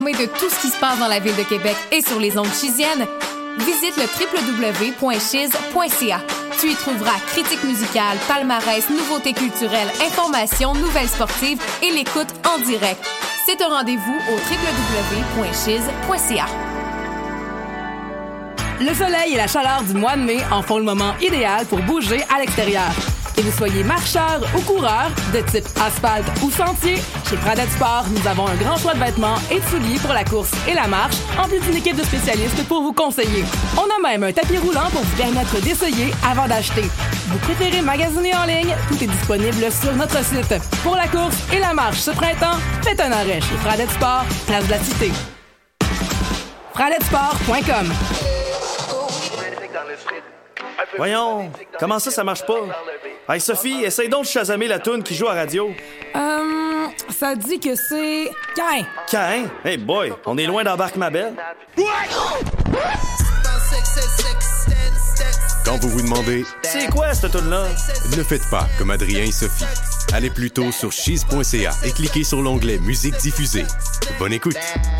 informé de tout ce qui se passe dans la ville de Québec et sur les ondes chisiennes, visite le www.chiz.ca. Tu y trouveras critiques musicales, palmarès, nouveautés culturelles, informations, nouvelles sportives et l'écoute en direct. C'est un rendez-vous au www.chiz.ca. Le soleil et la chaleur du mois de mai en font le moment idéal pour bouger à l'extérieur. Que vous soyez marcheur ou coureur, de type asphalte ou sentier, chez Pradette Sport, nous avons un grand choix de vêtements et de souliers pour la course et la marche, en plus d'une équipe de spécialistes pour vous conseiller. On a même un tapis roulant pour vous permettre d'essayer avant d'acheter. Vous préférez magasiner en ligne? Tout est disponible sur notre site. Pour la course et la marche ce printemps, faites un arrêt chez Pradette Sport, place de la Cité. PradetteSport.com. Voyons, comment ça marche pas? Hey Sophie, essaye donc de chasamer la toune qui joue à radio. Ça dit que c'est... Cain! Cain? Hey boy, on est loin d'embarque ma belle. Quand vous vous demandez C'est quoi cette toune-là? ne faites pas comme Adrien et Sophie. Allez plutôt sur chiz.ca et cliquez sur l'onglet Musique diffusée. Bonne écoute!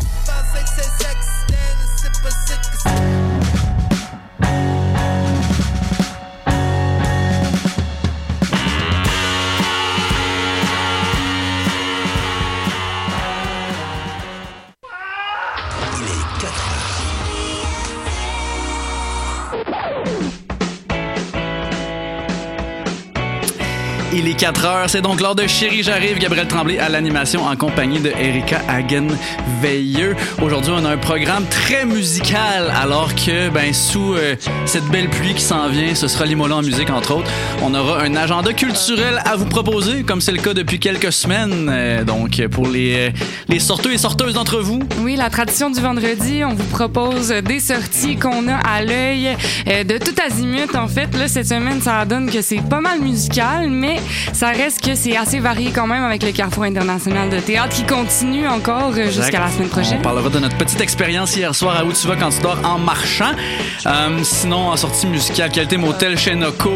Il est 4h, c'est donc l'heure de Chérie, j'arrive. Gabriel Tremblay à l'animation en compagnie de Erika Hagen-Veilleux. Aujourd'hui, on a un programme très musical, alors que, sous cette belle pluie qui s'en vient, ce sera Limoilou en musique, entre autres. On aura un agenda culturel à vous proposer, comme c'est le cas depuis quelques semaines. Donc, pour les sorteux et sorteuses d'entre vous. Oui, la tradition du vendredi, on vous propose des sorties qu'on a à l'œil de tout azimut. En fait, là, cette semaine, ça donne que c'est pas mal musical, mais ça reste que c'est assez varié quand même avec le Carrefour international de théâtre qui continue encore jusqu'à la semaine prochaine. On parlera de notre petite expérience hier soir à Où tu vas quand tu dors en marchant. Sinon, en sortie musicale, Qualité Motel chez Noco,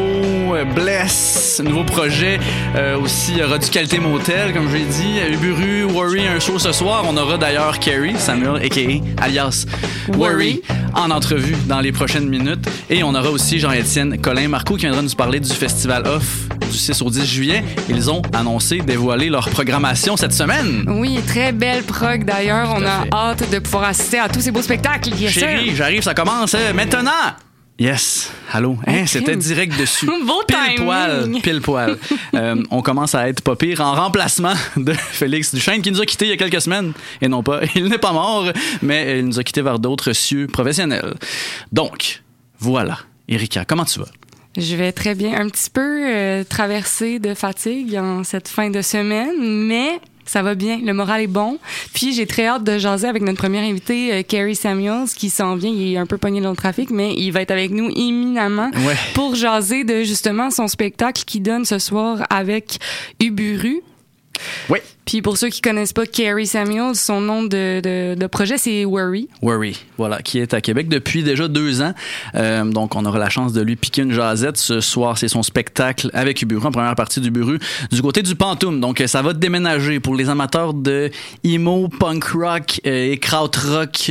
Bless, nouveau projet. Aussi, il y aura du Qualité Motel, comme je l'ai dit. Uburu, Worry, un show ce soir. On aura d'ailleurs Carrie, Samuel, a.k.a. alias Worry, en entrevue dans les prochaines minutes. Et on aura aussi Jean-Étienne Colin-Marcoux qui viendra nous parler du Festival Off du 6 au 10 juillet. Ils ont dévoilé leur programmation cette semaine. Oui, très belle prog d'ailleurs. On a hâte de pouvoir assister à tous ces beaux spectacles. Chérie, j'arrive, ça commence maintenant. Yes, allô, c'était direct dessus. Beau timing. Pile poil. On commence à être pas pire en remplacement de Félix Duchesne qui nous a quittés il y a quelques semaines. Et non pas, il n'est pas mort, mais il nous a quittés vers d'autres cieux professionnels. Donc, voilà. Erika, comment tu vas? Je vais très bien. Un petit peu traversée de fatigue en cette fin de semaine, mais ça va bien. Le moral est bon. Puis j'ai très hâte de jaser avec notre premier invité, Carrie Samuels, qui s'en vient. Il est un peu pogné dans le trafic, mais il va être avec nous éminemment pour jaser de justement son spectacle qu'il donne ce soir avec Uburu. Oui. Puis pour ceux qui connaissent pas Carrie Samuels, son nom de projet, c'est Worry. Worry, voilà, qui est à Québec depuis déjà 2 ans. Donc, on aura la chance de lui piquer une jasette. Ce soir, c'est son spectacle avec Uburu, en première partie d'Uburu, du côté du Pantoum. Donc, ça va déménager pour les amateurs de emo, punk rock et krautrock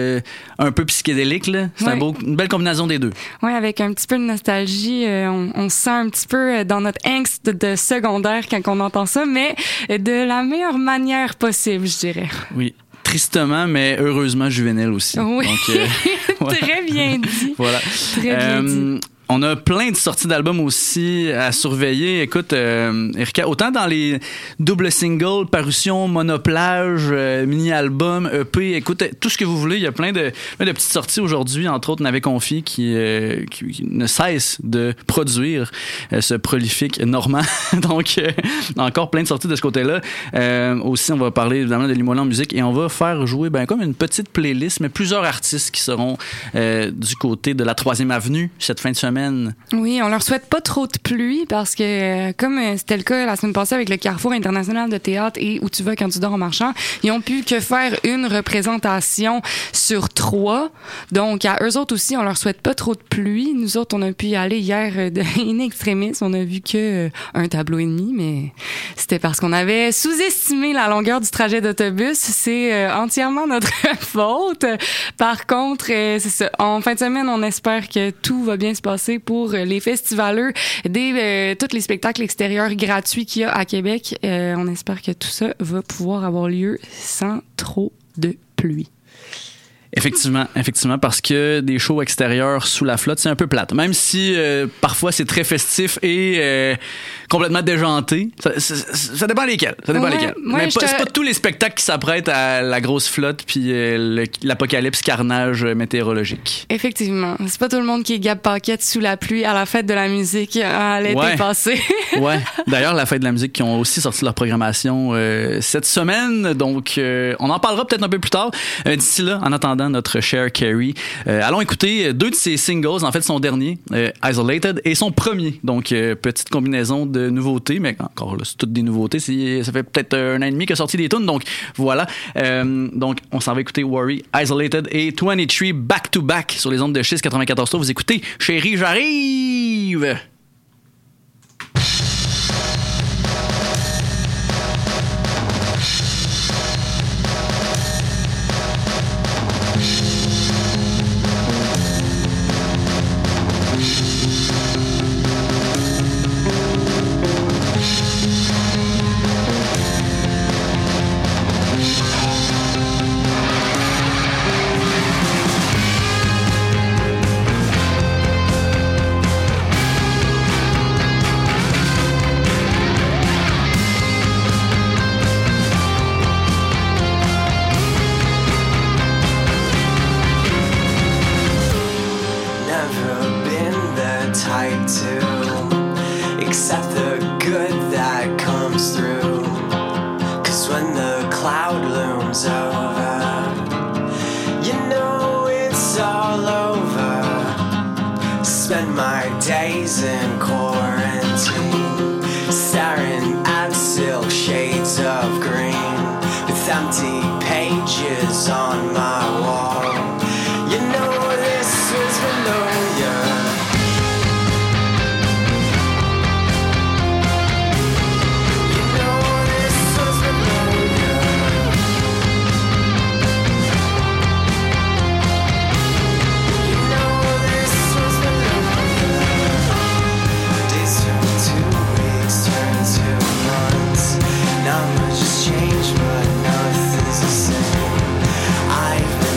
un peu psychédélique. Là. C'est une belle combinaison des deux. Oui, avec un petit peu de nostalgie. On se sent un petit peu dans notre angst de secondaire quand on entend ça, mais de la meilleure manière possible, je dirais. Oui. Tristement, mais heureusement juvénile aussi. Oui. Donc, très bien dit. Voilà. Très bien dit. On a plein de sorties d'albums aussi à surveiller. Écoute, Erika, autant dans les doubles singles, parutions, monoplage, mini-albums, EP, écoute, tout ce que vous voulez. Il y a plein de petites sorties aujourd'hui. Entre autres, Navet Confi qui ne cesse de produire ce prolifique Normand. Donc, encore plein de sorties de ce côté-là. Aussi, on va parler évidemment de Limoilou en musique et on va faire jouer comme une petite playlist, mais plusieurs artistes qui seront du côté de la 3e Avenue cette fin de semaine semaine. Oui, on leur souhaite pas trop de pluie parce que, comme c'était le cas la semaine passée avec le Carrefour international de théâtre et Où tu vas quand tu dors en marchant, ils ont pu que faire une représentation sur 3. Donc, à eux autres aussi, on leur souhaite pas trop de pluie. Nous autres, on a pu y aller hier in extremis. On a vu que un tableau et demi, mais c'était parce qu'on avait sous-estimé la longueur du trajet d'autobus. C'est entièrement notre faute. Par contre, c'est ça. En fin de semaine, on espère que tout va bien se passer pour les festivaleux, tous les spectacles extérieurs gratuits qu'il y a à Québec. On espère que tout ça va pouvoir avoir lieu sans trop de pluie. Effectivement, parce que des shows extérieurs sous la flotte, c'est un peu plate. Même si parfois c'est très festif et complètement déjanté. Ça dépend lesquels. Mais c'est pas tous les spectacles qui s'apprêtent à la grosse flotte puis l'apocalypse carnage météorologique. Effectivement. C'est pas tout le monde qui est Gab Paquette sous la pluie à la fête de la musique à l'été passé. Ouais. D'ailleurs, la fête de la musique qui ont aussi sorti leur programmation cette semaine. Donc, on en parlera peut-être un peu plus tard. D'ici là, en attendant notre chère Carrie, allons écouter 2 de ses singles, en fait son dernier, Isolated, et son premier. Donc, petite combinaison de nouveautés, mais encore là, c'est toutes des nouveautés. Ça fait peut-être 1 an et demi qu'il a sorti des tunes, donc voilà. Donc, on s'en va écouter Worry, Isolated et 23 Back to Back sur les ondes de Chiz 94.3. Vous écoutez Chérie, j'arrive! Not much has changed, but nothing's the same. I've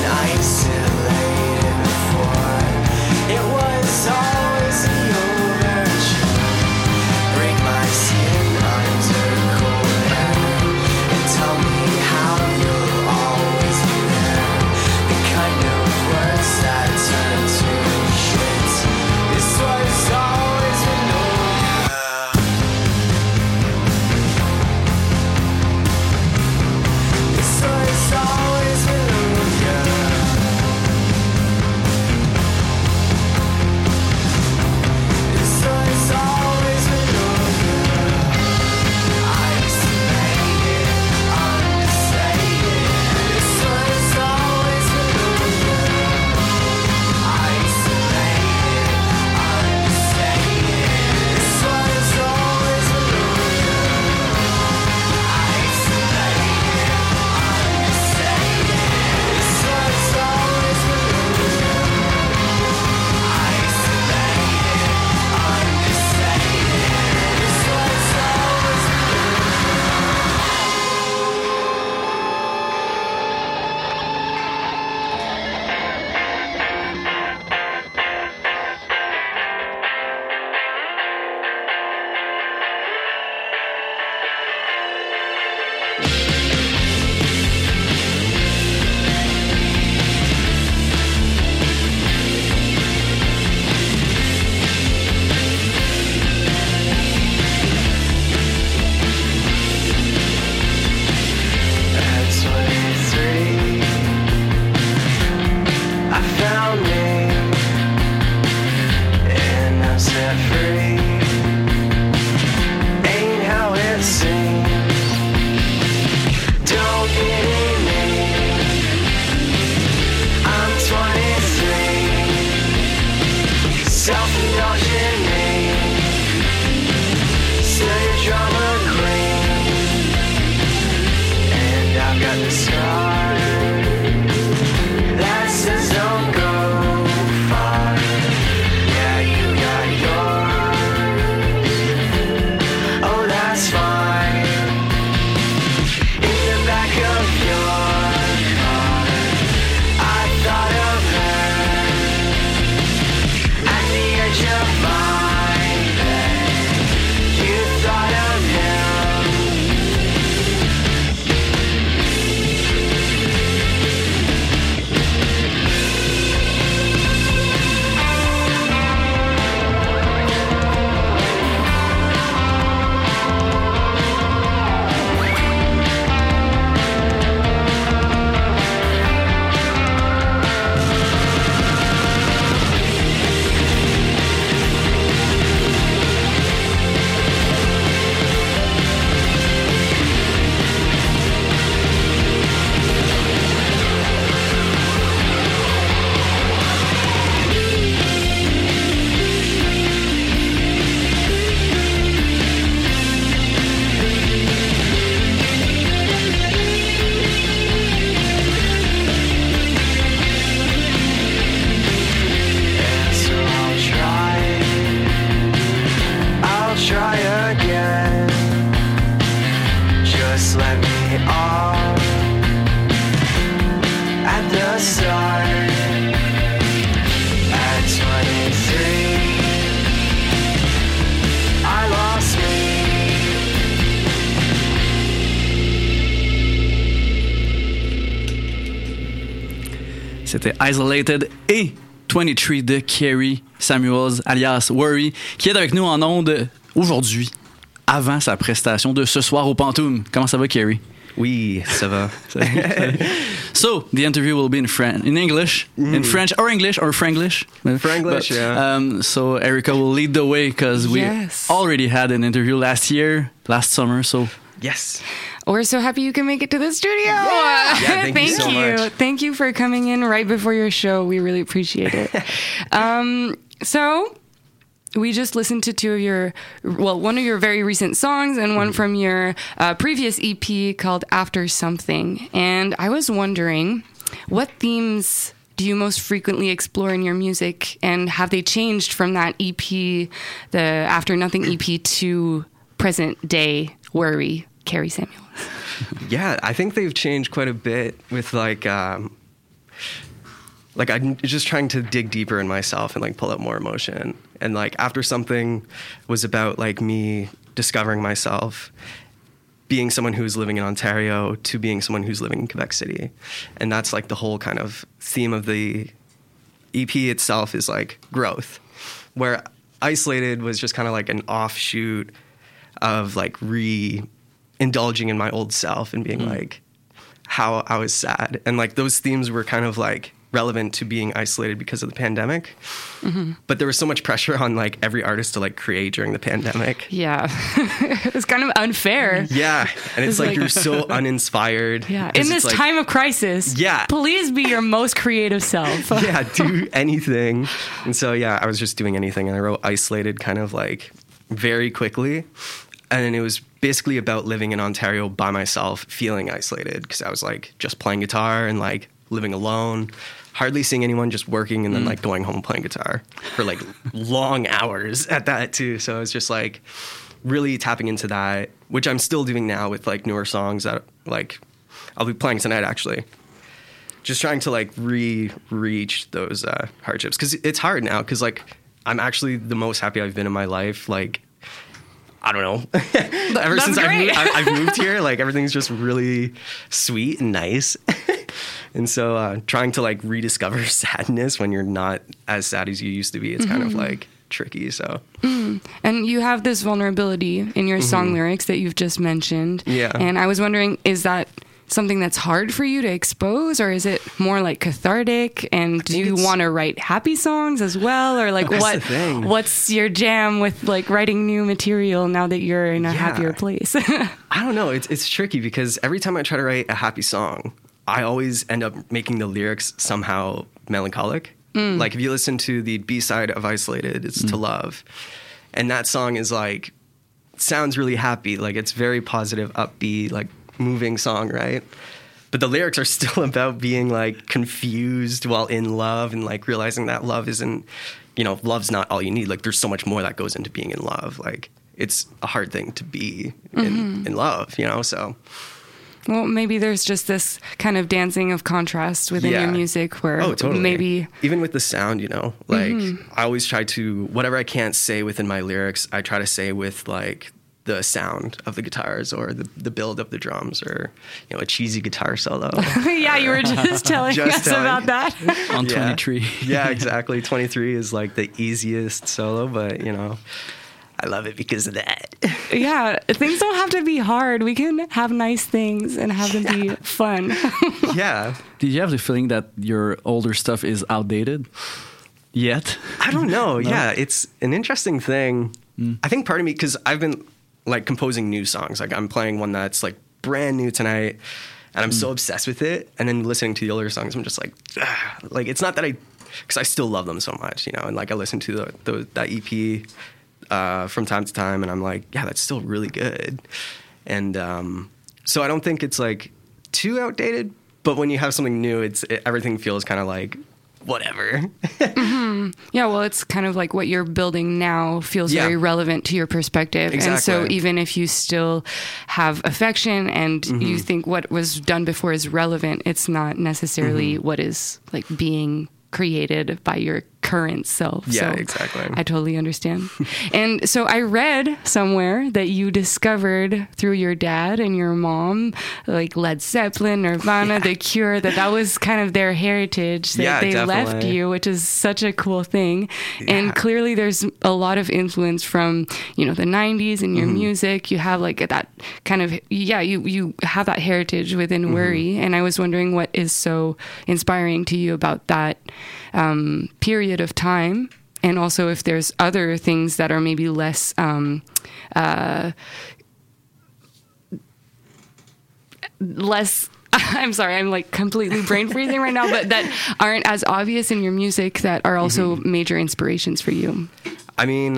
C'était Isolated et 23 de Carrie Samuels, alias Worry, qui est avec nous en ondes aujourd'hui, avant sa prestation de ce soir au Pantoum. Comment ça va, Carrie? Oui, ça va. So, the interview will be in English, in French or English or Franglish. Franglish, yeah. So Erica will lead the way because we already had an interview last summer. So yes. We're so happy you can make it to the studio. Yeah, thank you so much. Thank you for coming in right before your show. We really appreciate it. So we just listened to one of your very recent songs and one from your previous EP called After Something. And I was wondering, what themes do you most frequently explore in your music, and have they changed from that EP, the After Nothing EP, to present day Worry, Carrie Samuels? Yeah, I think they've changed quite a bit with I'm just trying to dig deeper in myself and pull out more emotion. And After Something was about me discovering myself, being someone who's living in Ontario to being someone who's living in Quebec City. And that's the whole kind of theme of the EP itself is growth, where Isolated was just kind of an offshoot of indulging in my old self and being how I was sad. And those themes were kind of relevant to being isolated because of the pandemic. Mm-hmm. But there was so much pressure on every artist to create during the pandemic. Yeah. It was kind of unfair. Yeah. And it's you're so uninspired. Yeah. In this time of crisis. Yeah. Please be your most creative self. Yeah. Do anything. And so, yeah, I was just doing anything. And I wrote Isolated kind of very quickly. And it was basically about living in Ontario by myself, feeling isolated, because I was just playing guitar and living alone, hardly seeing anyone, just working, and then going home playing guitar for long hours at that too. So it's just really tapping into that, which I'm still doing now with newer songs that I'll be playing tonight actually. Just trying to reach those hardships, because it's hard now, because I'm actually the most happy I've been in my life. I don't know. Ever since I've moved here, everything's just really sweet and nice. And so trying to rediscover sadness when you're not as sad as you used to be, it's kind of tricky. So. And you have this vulnerability in your song lyrics that you've just mentioned. Yeah. And I was wondering, is that something that's hard for you to expose, or is it more cathartic? And do you want to write happy songs as well, or what's your jam with writing new material now that you're in a happier place? I don't know. It's tricky, because every time I try to write a happy song, I always end up making the lyrics somehow melancholic. If you listen to the B-side of Isolated, it's To Love, and that song is sounds really happy, it's very positive, upbeat, moving song, right? But the lyrics are still about being confused while in love, and realizing that love isn't, love's not all you need. There's so much more that goes into being in love. It's a hard thing to be in love, so. Well, maybe there's just this kind of dancing of contrast within your music where totally. Maybe... Even with the sound, I always try to, whatever I can't say within my lyrics, I try to say with the sound of the guitars, or the build of the drums, or a cheesy guitar solo. Yeah, you were just telling us about that. On 23. Yeah, exactly. 23 is the easiest solo, but I love it because of that. Yeah, things don't have to be hard. We can have nice things and have them be fun. Yeah. Did you have the feeling that your older stuff is outdated yet? I don't know. No? Yeah, it's an interesting thing. I think part of me, because I've been composing new songs. I'm playing one that's brand new tonight, and I'm so obsessed with it. And then listening to the older songs, I'm just it's not that because I still love them so much, and I listen to that EP from time to time, and I'm yeah, that's still really good. And so I don't think it's too outdated, but when you have something new, everything feels kind of whatever. Yeah, well, it's kind of what you're building now feels very relevant to your perspective. Exactly. And so even if you still have affection and you think what was done before is relevant, it's not necessarily what is being created by your current self. Yeah, so exactly. I totally understand. And so I read somewhere that you discovered through your dad and your mom, like Led Zeppelin, Nirvana, The Cure, that was kind of their heritage that they definitely left you, which is such a cool thing. And clearly there's a lot of influence from, the 90s in your music. You have like that kind of, you have that heritage within Worry. And I was wondering what is so inspiring to you about that period of time, and also if there's other things that are maybe less I'm sorry, I'm like completely brain freezing right now, but that aren't as obvious in your music that are also major inspirations for you. I mean,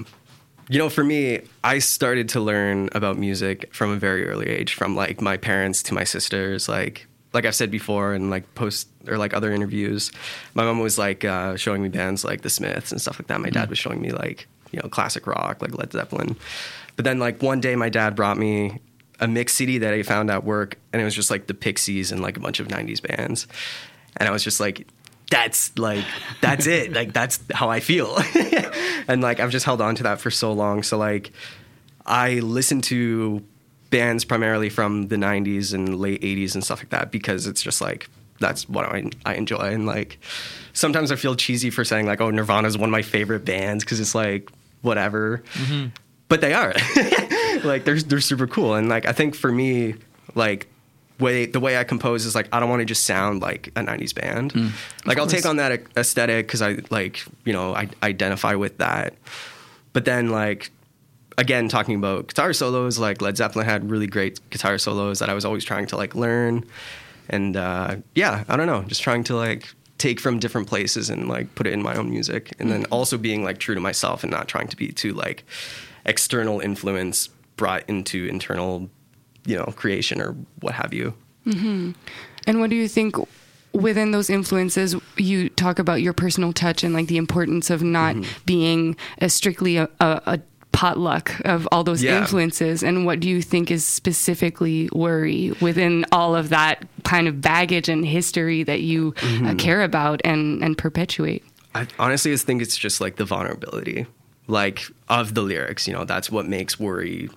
for me, I started to learn about music from a very early age, from like my parents to my sisters, like I've said before, and like other interviews, my mom was like showing me bands like the Smiths and stuff like that. My dad was showing me like, classic rock, like Led Zeppelin. But then like one day my dad brought me a mix CD that I found at work, and it was just like the Pixies and like a bunch of 90s bands. And I was just like, that's it. Like, that's how I feel. And like, I've just held on to that for so long. So like, I listened to bands primarily from the 90s and late 80s and stuff like that, because it's just like, that's what I enjoy. And like, sometimes I feel cheesy for saying like, oh, Nirvana is one of my favorite bands, because it's like, whatever. But they are. Like, they're super cool. And like, I think for me, like, the way I compose is like, I don't want to just sound like a 90s band. Like, I'll take on that aesthetic because I like, I identify with that. But then like, again, talking about guitar solos, like Led Zeppelin had really great guitar solos that I was always trying to like learn. And I don't know, just trying to like take from different places and like put it in my own music. And then also being like true to myself and not trying to be too like external influence brought into internal, creation or what have you. And what do you think within those influences? You talk about your personal touch and like the importance of not being strictly a potluck of all those influences. And what do you think is specifically Worry within all of that kind of baggage and history that you care about and perpetuate? I honestly just think it's just like the vulnerability, like, of the lyrics. That's what makes Worry.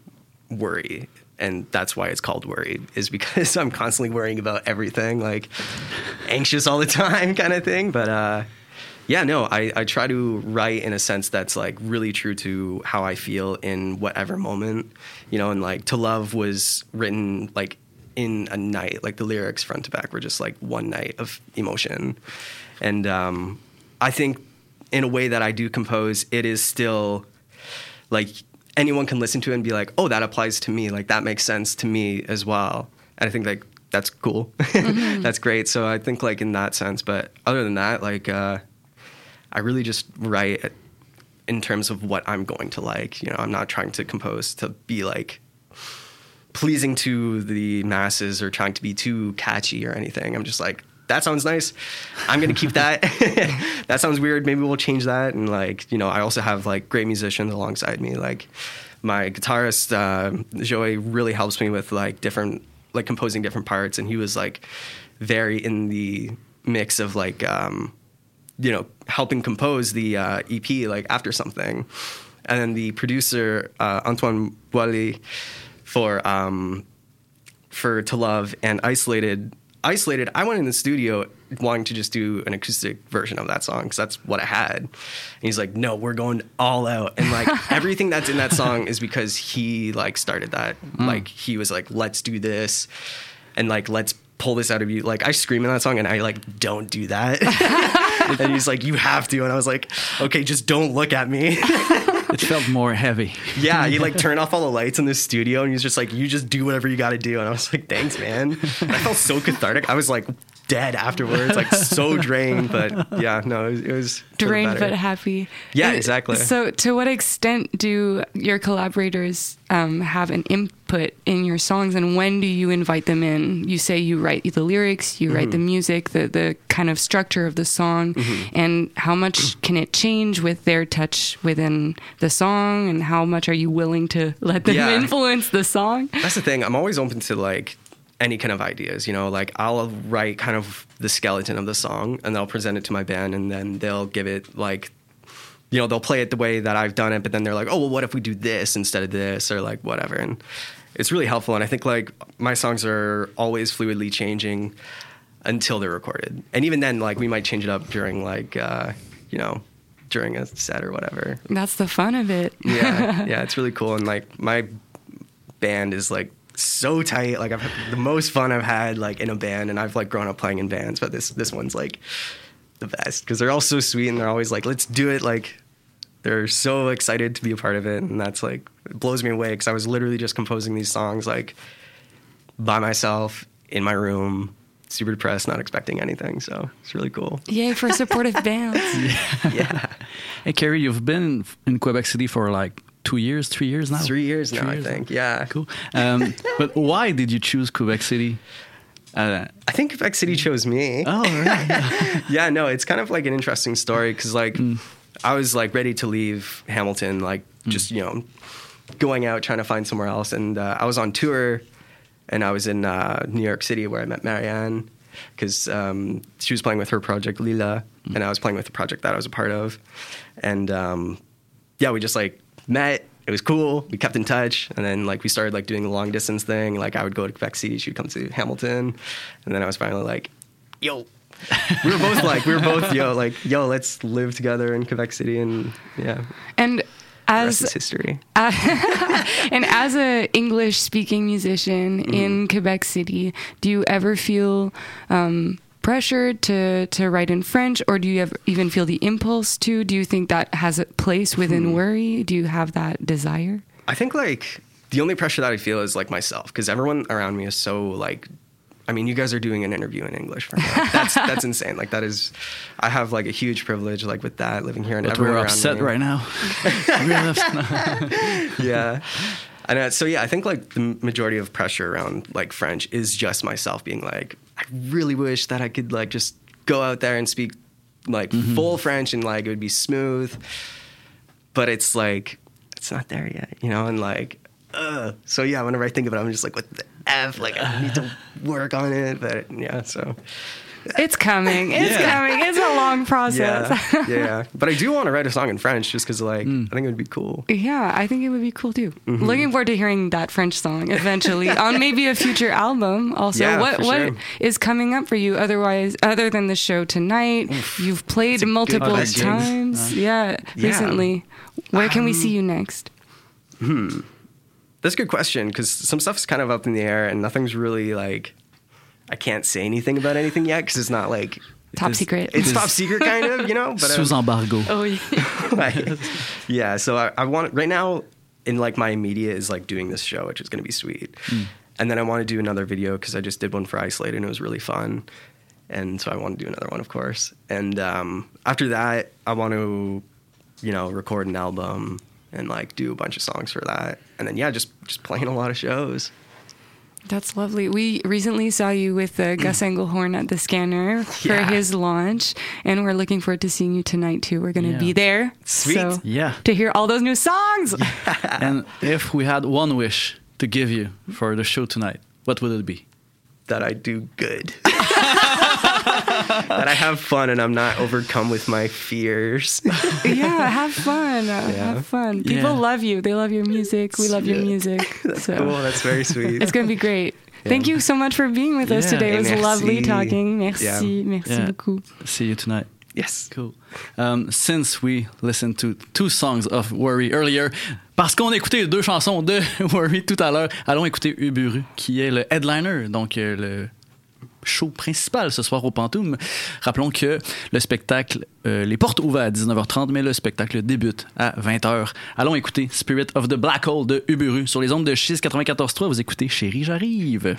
And that's why it's called Worry, is because I'm constantly worrying about everything, like anxious all the time kind of thing. But I try to write in a sense that's like really true to how I feel in whatever moment, and like To Love was written like in a night, like the lyrics front to back were just like one night of emotion. And I think in a way that I do compose, it is still like anyone can listen to it and be like, oh, that applies to me. Like, that makes sense to me as well. And I think like that's cool. That's great. So I think like in that sense, but other than that, like, I really just write in terms of what I'm going to like. I'm not trying to compose to be like pleasing to the masses or trying to be too catchy or anything. I'm just like, that sounds nice. I'm going to keep that. That sounds weird. Maybe we'll change that. And like, I also have like great musicians alongside me. Like my guitarist, Joey, really helps me with like composing different parts. And he was like very in the mix of like, helping compose the EP, like After Something. And then the producer, Antoine Boilly, for To Love and Isolated, I went in the studio wanting to just do an acoustic version of that song because that's what I had. And he's like, no, we're going all out. And like everything that's in that song is because he like started that. Like he was like, let's do this. And like, let's pull this out of you. Like I scream in that song and I like, don't do that. And he's like, you have to. And I was like, okay, just don't look at me. It felt more heavy. Yeah, he like turned off all the lights in the studio and he's just like, you just do whatever you got to do. And I was like, thanks, man. And I felt so cathartic. I was like dead afterwards, like so drained. But yeah, no, it was drained but happy. Yeah, exactly. So to what extent do your collaborators have an input in your songs, and when do you invite them in? You say you write the lyrics, you write the music, the kind of structure of the song, and how much can it change with their touch within the song, and how much are you willing to let them influence the song? That's the thing. I'm always open to like any kind of ideas, you know, like I'll write kind of the skeleton of the song and I'll present it to my band and then they'll give it like, you know, they'll play it the way that I've done it, but then they're like, oh, well, what if we do this instead of this or like whatever. And it's really helpful. And I think like my songs are always fluidly changing until they're recorded. And even then, like we might change it up during like, you know, during a set or whatever. That's the fun of it. Yeah, it's really cool. And like my band is like so tight. Like I've had the most fun I've had like in a band, and I've like grown up playing in bands, but this one's like the best because they're all so sweet and they're always like, let's do it. Like they're so excited to be a part of it, and that's like it blows me away because I was literally just composing these songs like by myself in my room, super depressed, not expecting anything. So it's really cool. Yay for supportive bands. Yeah. Hey, Carrie, you've been in Quebec City for like 3 years now? 3 years now, I think. Yeah. Cool. But why did you choose Quebec City? I think Quebec City chose me. Oh, really? Yeah, no, it's kind of like an interesting story because like I was like ready to leave Hamilton, like just, you know, going out, trying to find somewhere else. And I was on tour and I was in New York City where I met Marianne because she was playing with her project Lila and I was playing with the project that I was a part of. And yeah, we just like met. It was cool. We kept in touch, and then like we started like doing the long distance thing. Like I would go to Quebec City, she would come to Hamilton, and then I was finally like, "Yo," we were both yo, let's live together in Quebec City, and yeah. And as the rest is history. And as a English speaking musician in Quebec City, do you ever feel pressured to write in French, or do you even feel the impulse to? Do you think that has a place within Worry? Do you have that desire? I think like the only pressure that I feel is like myself, because everyone around me is so like, I mean, you guys are doing an interview in English for me. Like, that's insane. Like that is, I have like a huge privilege like with that, living here, and but everyone we're around upset me. right now. We're upset. Yeah. And so, yeah, I think like the majority of pressure around like French is just myself being like, I really wish that I could like just go out there and speak like full French and like it would be smooth. But it's like, it's not there yet, you know? And like, so yeah, whenever I think of it, I'm just like, what the F? Like I need to work on it. But yeah, so. It's coming. It's coming. It's a long process. Yeah. But I do want to write a song in French just because, like, I think it would be cool. Yeah, I think it would be cool too. Looking forward to hearing that French song eventually on maybe a future album. Also, Yeah, what for sure. is coming up for you? Other than the show tonight, you've played multiple times. Recently. Where can we see you next? That's a good question because some stuff's kind of up in the air and nothing's really like. I can't say anything about anything yet because it's not like top secret. It's top secret kind of, you know. But sous embargo. Oh yeah. Like, yeah. So I want right now in like my immediate is like doing this show, which is going to be sweet, and then I want to do another video because I just did one for Isolated and it was really fun, and so I want to do another one, of course. And after that, I want to, you know, record an album and like do a bunch of songs for that, and then just playing a lot of shows. That's lovely. We recently saw you with Gus Engelhorn at the Scanner for his launch, and we're looking forward to seeing you tonight too. We're going to be there. Sweet. So, Yeah. to hear all those new songs. And if we had one wish to give you for the show tonight, what would it be? That I do good. That I have fun and I'm not overcome with my fears. Yeah, have fun. Have fun. People love you. They love your music. We love your music. That's cool. That's very sweet. It's going to be great. Thank you so much for being with us today. It was lovely talking. Merci. Merci beaucoup. See you tonight. Yes. Cool. Since we listened to 2 songs of Worry earlier, parce qu'on a écouté 2 chansons de Worry tout à l'heure, allons écouter Uburu, qui est le headliner, donc le show principal ce soir au Pantoum. Rappelons que le spectacle, les portes ouvrent à 19h30, mais le spectacle débute à 20h. Allons écouter Spirit of the Black Hole de Uburu sur les ondes de Chiz 94.3. Vous écoutez Chérie, j'arrive.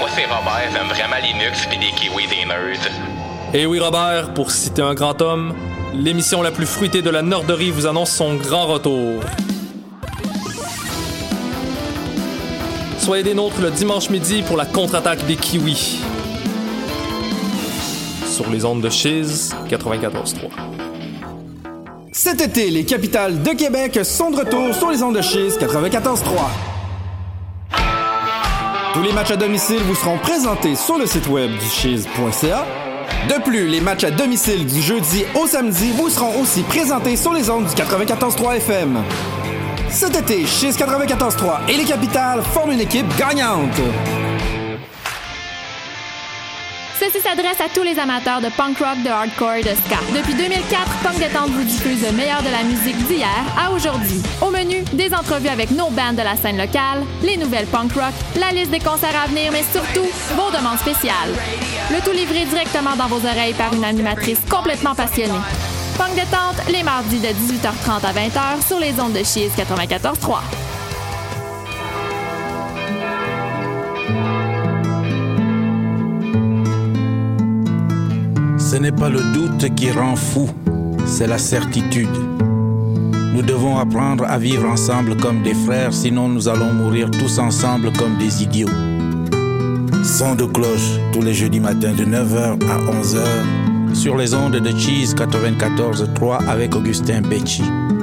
moi c'est Robert, j'aime vraiment Linux pis des kiwis des nerds. Et oui Robert, pour citer un grand homme, l'émission la plus fruitée de la Norderie vous annonce son grand retour. Soyez des nôtres le dimanche midi pour la contre-attaque des kiwis. Sur les ondes de Chiz 94.3. Cet été, les capitales de Québec sont de retour sur les ondes de Chiz 94.3. Tous les matchs à domicile vous seront présentés sur le site web du chiz.ca. De plus, les matchs à domicile du jeudi au samedi vous seront aussi présentés sur les ondes du 94.3 FM. Cet été, Chiz 94.3 et les capitales forment une équipe gagnante. Ceci s'adresse à tous les amateurs de punk rock, de hardcore et de ska. Depuis 2004, Punk Détente vous diffuse le meilleur de la musique d'hier à aujourd'hui. Au menu, des entrevues avec nos bands de la scène locale, les nouvelles punk rock, la liste des concerts à venir, mais surtout, vos demandes spéciales. Le tout livré directement dans vos oreilles par une animatrice complètement passionnée. Punk Détente, les mardis de 18h30 à 20h sur les ondes de Chiz 94.3. Ce n'est pas le doute qui rend fou, c'est la certitude. Nous devons apprendre à vivre ensemble comme des frères, sinon nous allons mourir tous ensemble comme des idiots. Son de cloche tous les jeudis matins de 9h à 11h sur les ondes de Chiz 94.3 avec Augustin Becci.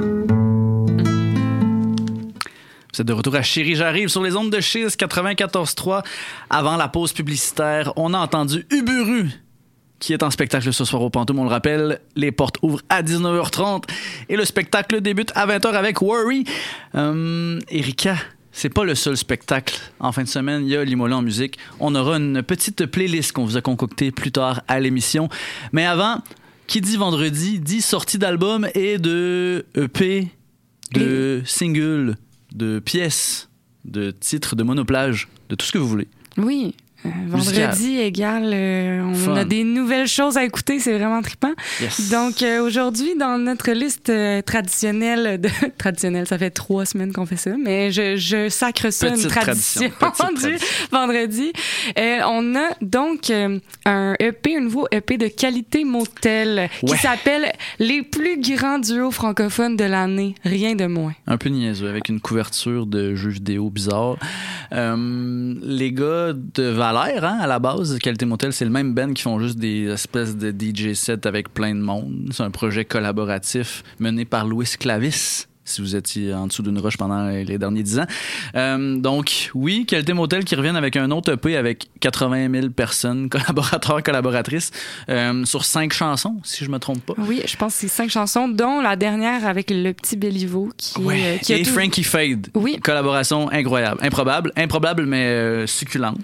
Vous êtes de retour à Chérie, j'arrive sur les ondes de Chiz 94.3. Avant la pause publicitaire, on a entendu Uburu, qui est en spectacle ce soir au Pantoum, on le rappelle. Les portes ouvrent à 19h30 et le spectacle débute à 20h avec Worry. Erika, c'est pas le seul spectacle. En fin de semaine, il y a Limoilou en musique. On aura une petite playlist qu'on vous a concoctée plus tard à l'émission. Mais avant, qui dit vendredi, dit sortie d'album et de EP, de singles, de pièces, de titres, de monoplages, de tout ce que vous voulez. Oui. Vendredi égale, on a des nouvelles choses à écouter, c'est vraiment trippant. Yes. Donc aujourd'hui, dans notre liste traditionnelle, traditionnelle, ça fait 3 semaines qu'on fait ça, mais je sacre ça une tradition du vendredi. On a donc un nouveau EP de Qualité Motel qui s'appelle Les plus grands duos francophones de l'année, rien de moins. Un peu niaiseux, avec une couverture de jeux vidéo bizarre. Les gars de Valère, à la base, Qualité Motel, c'est le même band qui font juste des espèces de DJ sets avec plein de monde. C'est un projet collaboratif mené par Louis Clavis, si vous étiez en dessous d'une roche pendant les derniers 10 ans. Donc, oui, Qualité Motel qui reviennent avec un autre EP avec 80 000 personnes, collaborateurs, collaboratrices, sur 5 chansons, si je me trompe pas. Oui, je pense que c'est 5 chansons, dont la dernière avec le petit Béliveau qui et Frankie Fade. Oui. Collaboration incroyable. Improbable, mais succulente.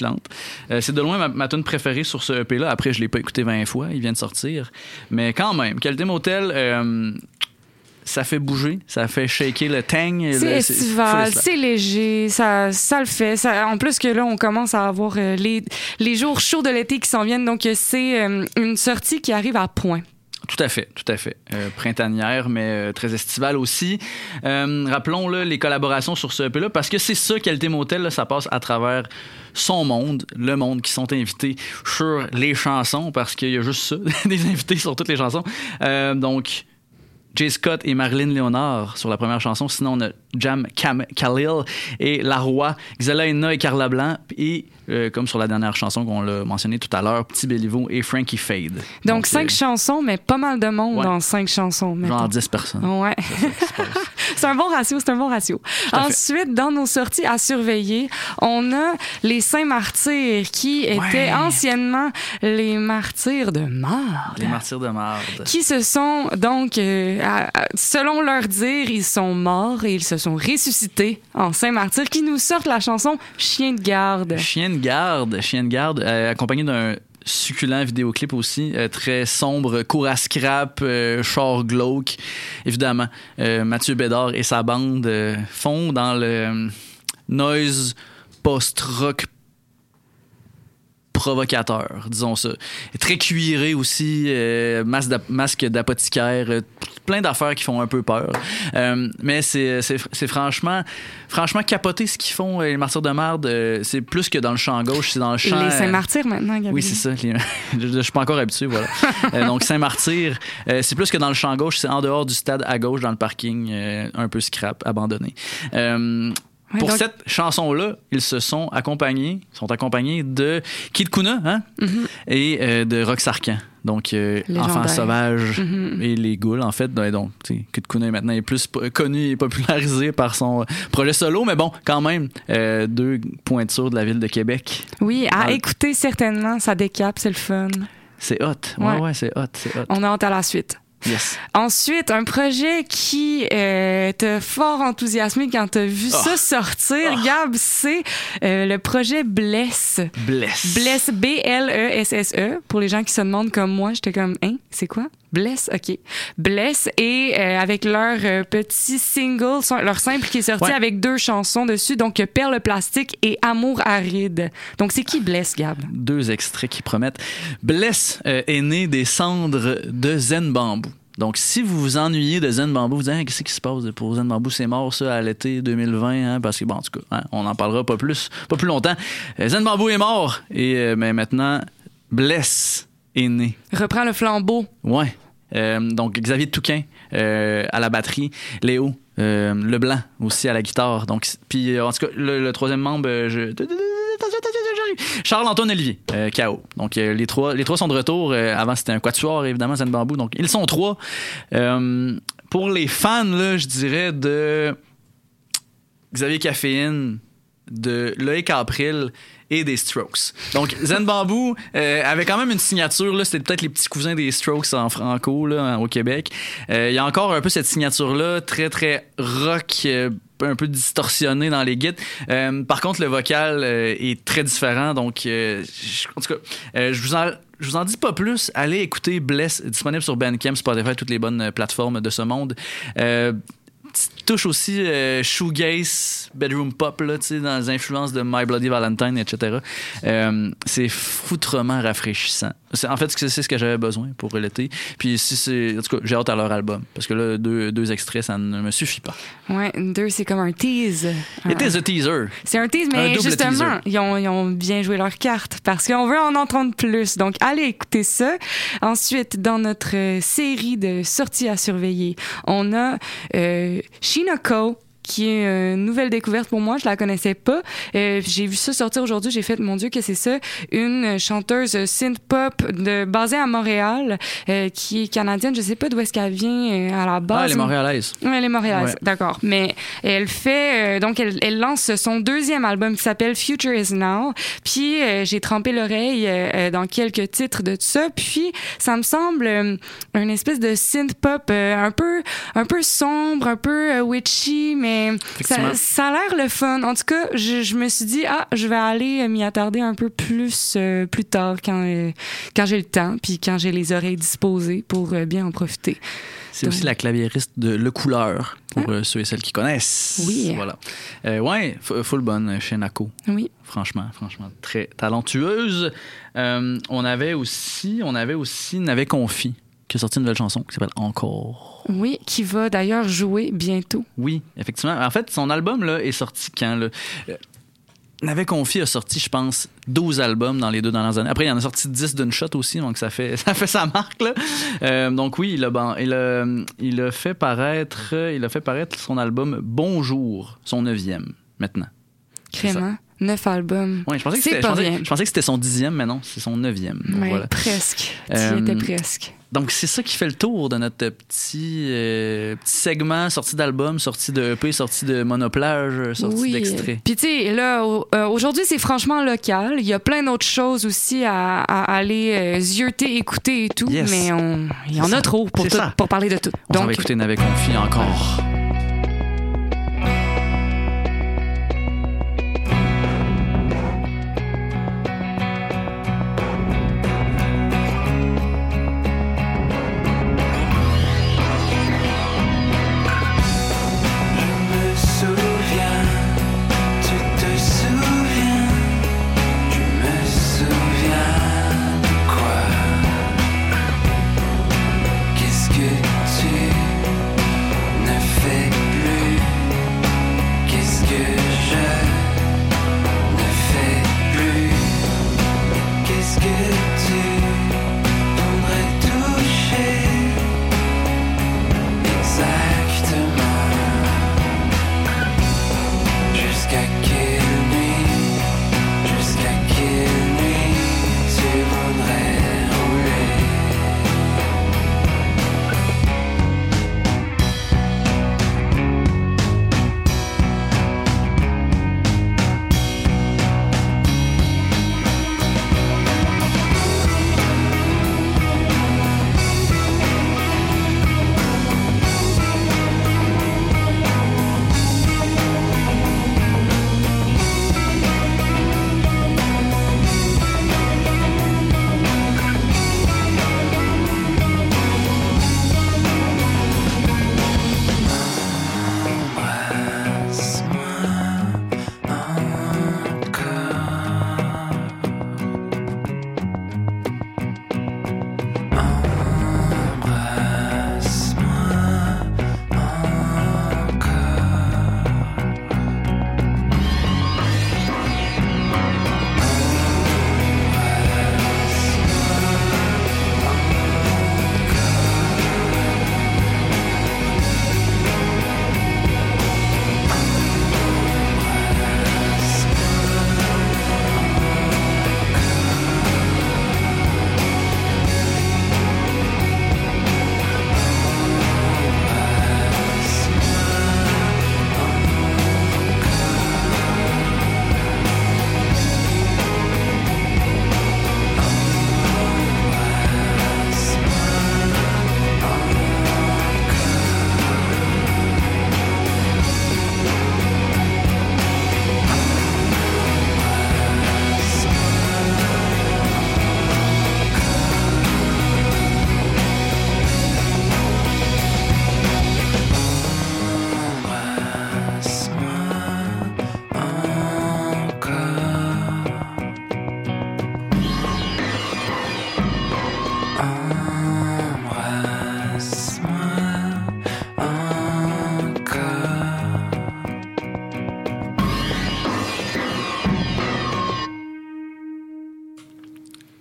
C'est de loin ma tune préférée sur ce EP-là. Après, je l'ai pas écouté 20 fois, il vient de sortir. Mais quand même, Qualité Motel... ça fait bouger, ça fait shaker le tang. C'est estival, c'est léger, ça le fait. En plus que là, on commence à avoir les jours chauds de l'été qui s'en viennent, donc c'est une sortie qui arrive à point. Tout à fait. Printanière, mais très estivale aussi. Rappelons les collaborations sur ce EP-là, parce que c'est ça, Qualité Motel, là, ça passe à travers son monde, le monde qui sont invités sur les chansons, parce qu'il y a juste ça, des invités sur toutes les chansons. Donc... Jay Scott et Marilyn Léonard sur la première chanson. Sinon, on a Jam Khalil et La Roy, Xalaina et Carla Blanc. Et comme sur la dernière chanson qu'on l'a mentionné tout à l'heure, Petit Béliveau et Frankie Fade. Donc 5 chansons, mais pas mal de monde dans 5 chansons. Mettons. Genre 10 personnes. Ouais. C'est un bon ratio. Ensuite, dans nos sorties à surveiller, on a les Saints Martyrs qui étaient anciennement les Martyrs de Marde. Les Martyrs de Marde. Qui se sont donc, selon leur dire, ils sont morts et ils se sont ressuscités en Saints Martyrs, qui nous sortent la chanson Chien de garde. Chien de garde, accompagné d'un succulent vidéoclip aussi, très sombre, court à scrap, char glauque. Évidemment, Mathieu Bédard et sa bande font dans le noise post-rock provocateur, disons ça. Très cuiré aussi, masque d'apothicaire, plein d'affaires qui font un peu peur. Mais c'est franchement capoté ce qu'ils font, les Martyrs de Marde. C'est plus que dans le champ gauche, c'est dans le champ... Les Saint-Martyrs maintenant, Gabriel. Oui, c'est ça. Je suis pas encore habitué, voilà. Donc, Saint-Martyr, c'est plus que dans le champ gauche, c'est en dehors du stade à gauche, dans le parking, un peu scrap, abandonné. Pour cette chanson-là, ils sont accompagnés de Kid Kuna, hein? Et de Rox Sarkhan. Donc, Enfants sauvages et les Ghouls, en fait. Donc, Kid Kuna maintenant est plus connu et popularisé par son projet solo, mais bon, quand même, 2 pointures de la ville de Québec. Oui, à écouter certainement, ça décape, c'est le fun. C'est hot. Ouais, c'est hot. On a hâte à la suite. Yes. Ensuite, un projet qui t'a fort enthousiasmé quand t'as vu ça sortir, Gab, c'est le projet Bless. Bless, B-L-E-S-S-E. Pour les gens qui se demandent comme moi, j'étais comme, c'est quoi? Bless, OK. Bless, et avec leur petit single, leur simple qui est sorti avec 2 chansons dessus, donc Perle plastique et Amour aride. Donc, c'est qui Bless, Gab? 2 extraits qui promettent. Bless est né des cendres de Zen Bamboo. Donc, si vous vous ennuyez de Zen Bamboo, vous dites, qu'est-ce qui se passe pour Zen Bamboo? C'est mort, ça, à l'été 2020, hein? Parce que, bon, en tout cas, on n'en parlera pas plus longtemps. Zen Bamboo est mort, et mais maintenant, Bless est né. Reprends le flambeau. Ouais. Donc, Xavier Touquin à la batterie, Léo Leblanc aussi à la guitare. Donc, puis, en tout cas, le troisième membre, Charles-Antoine Olivier, KO. Donc, les trois sont de retour. Avant, c'était un quatuor, évidemment, Zen Bamboo. Donc, ils sont 3. Pour les fans, là, je dirais de Xavier Caféine, de Loïc April et des Strokes. Donc, Zen Bamboo avait quand même une signature, là, c'était peut-être les petits cousins des Strokes en franco là, au Québec. Il y a encore un peu cette signature-là, très, très rock, un peu distorsionné dans les guides. Par contre, le vocal est très différent. Donc, en tout cas, je vous en dis pas plus. Allez écouter Bless, disponible sur Bandcamp, Spotify, toutes les bonnes plateformes de ce monde. Touche aussi shoegaze, bedroom pop là, dans les influences de My Bloody Valentine, etc. C'est foutrement rafraîchissant. En fait, c'est ce que j'avais besoin pour l'été. Puis en tout cas, j'ai hâte à leur album parce que là, 2 extraits, ça ne me suffit pas. Ouais, 2, c'est comme un tease. It is a teaser. C'est un tease, mais justement, ils ont bien joué leur carte parce qu'on veut en entendre plus. Donc, allez écouter ça. Ensuite, dans notre série de sorties à surveiller, on a Shinako, qui est une nouvelle découverte pour moi. Je la connaissais pas. J'ai vu ça sortir aujourd'hui. J'ai fait, mon Dieu, que c'est ça. Une chanteuse synth-pop basée à Montréal, qui est canadienne. Je sais pas d'où est-ce qu'elle vient à la base. Ah, elle est montréalaise. Oui, elle est montréalaise. Ouais. D'accord. Mais elle fait... donc, elle lance son 2e album qui s'appelle Future is Now. Puis, j'ai trempé l'oreille dans quelques titres de tout ça. Puis, ça me semble une espèce de synth-pop un peu sombre, un peu witchy, mais ça a l'air le fun. En tout cas, je me suis dit, je vais aller m'y attarder un peu plus tard quand j'ai le temps puis quand j'ai les oreilles disposées pour bien en profiter. C'est aussi la claviériste de Le Couleur, pour ceux et celles qui connaissent. Oui. Voilà. Full bonne, Shinako. Oui. Franchement, très talentueuse. On avait aussi N'avait Confi, qui a sorti une nouvelle chanson qui s'appelle Encore. Oui, qui va d'ailleurs jouer bientôt. Oui, effectivement. En fait, son album là, est sorti quand? Là? N'avait Confi a sorti, je pense, 12 albums dans les 2 dernières années. Après, il en a sorti 10 d'une shot aussi, donc ça fait sa marque. Là. Donc oui, il a fait paraître son album Bonjour, son 9e, maintenant. Crément. 9 albums. Oui, je pensais que c'était son 10e, mais non, c'est son 9e. Oui, voilà. Presque. Tu y étais presque. Donc, c'est ça qui fait le tour de notre petit segment, sortie d'album, sortie de EP, sortie de monoplage, sortie d'extrait. Puis, tu sais, là, aujourd'hui, c'est franchement local. Il y a plein d'autres choses aussi à aller zioter, écouter et tout, mais il y en a trop pour parler de tout. Donc, on va écouter N'avait Confi encore. Tu te souviens, tu me souviens.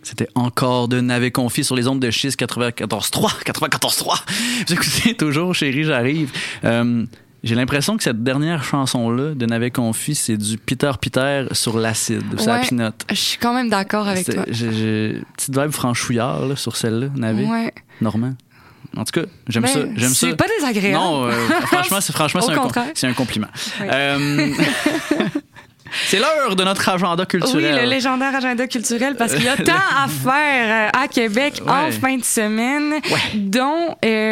C'était encore de Navet Confi sur les ondes de Chiz 94.3. Vous écoutez toujours Chérie, j'arrive. J'ai l'impression que cette dernière chanson-là de Navet Confi, c'est du Peter sur l'acide, sur la pinotte. Je suis quand même d'accord avec toi. J'ai petite vibe franchouillard là, sur celle-là, Navet. Ouais. Normand. En tout cas, j'aime ça. C'est pas désagréable. Non, franchement, c'est un compliment. Oui. C'est l'heure de notre agenda culturel. Oui, le légendaire agenda culturel, parce qu'il y a tant à faire à Québec en fin de semaine, dont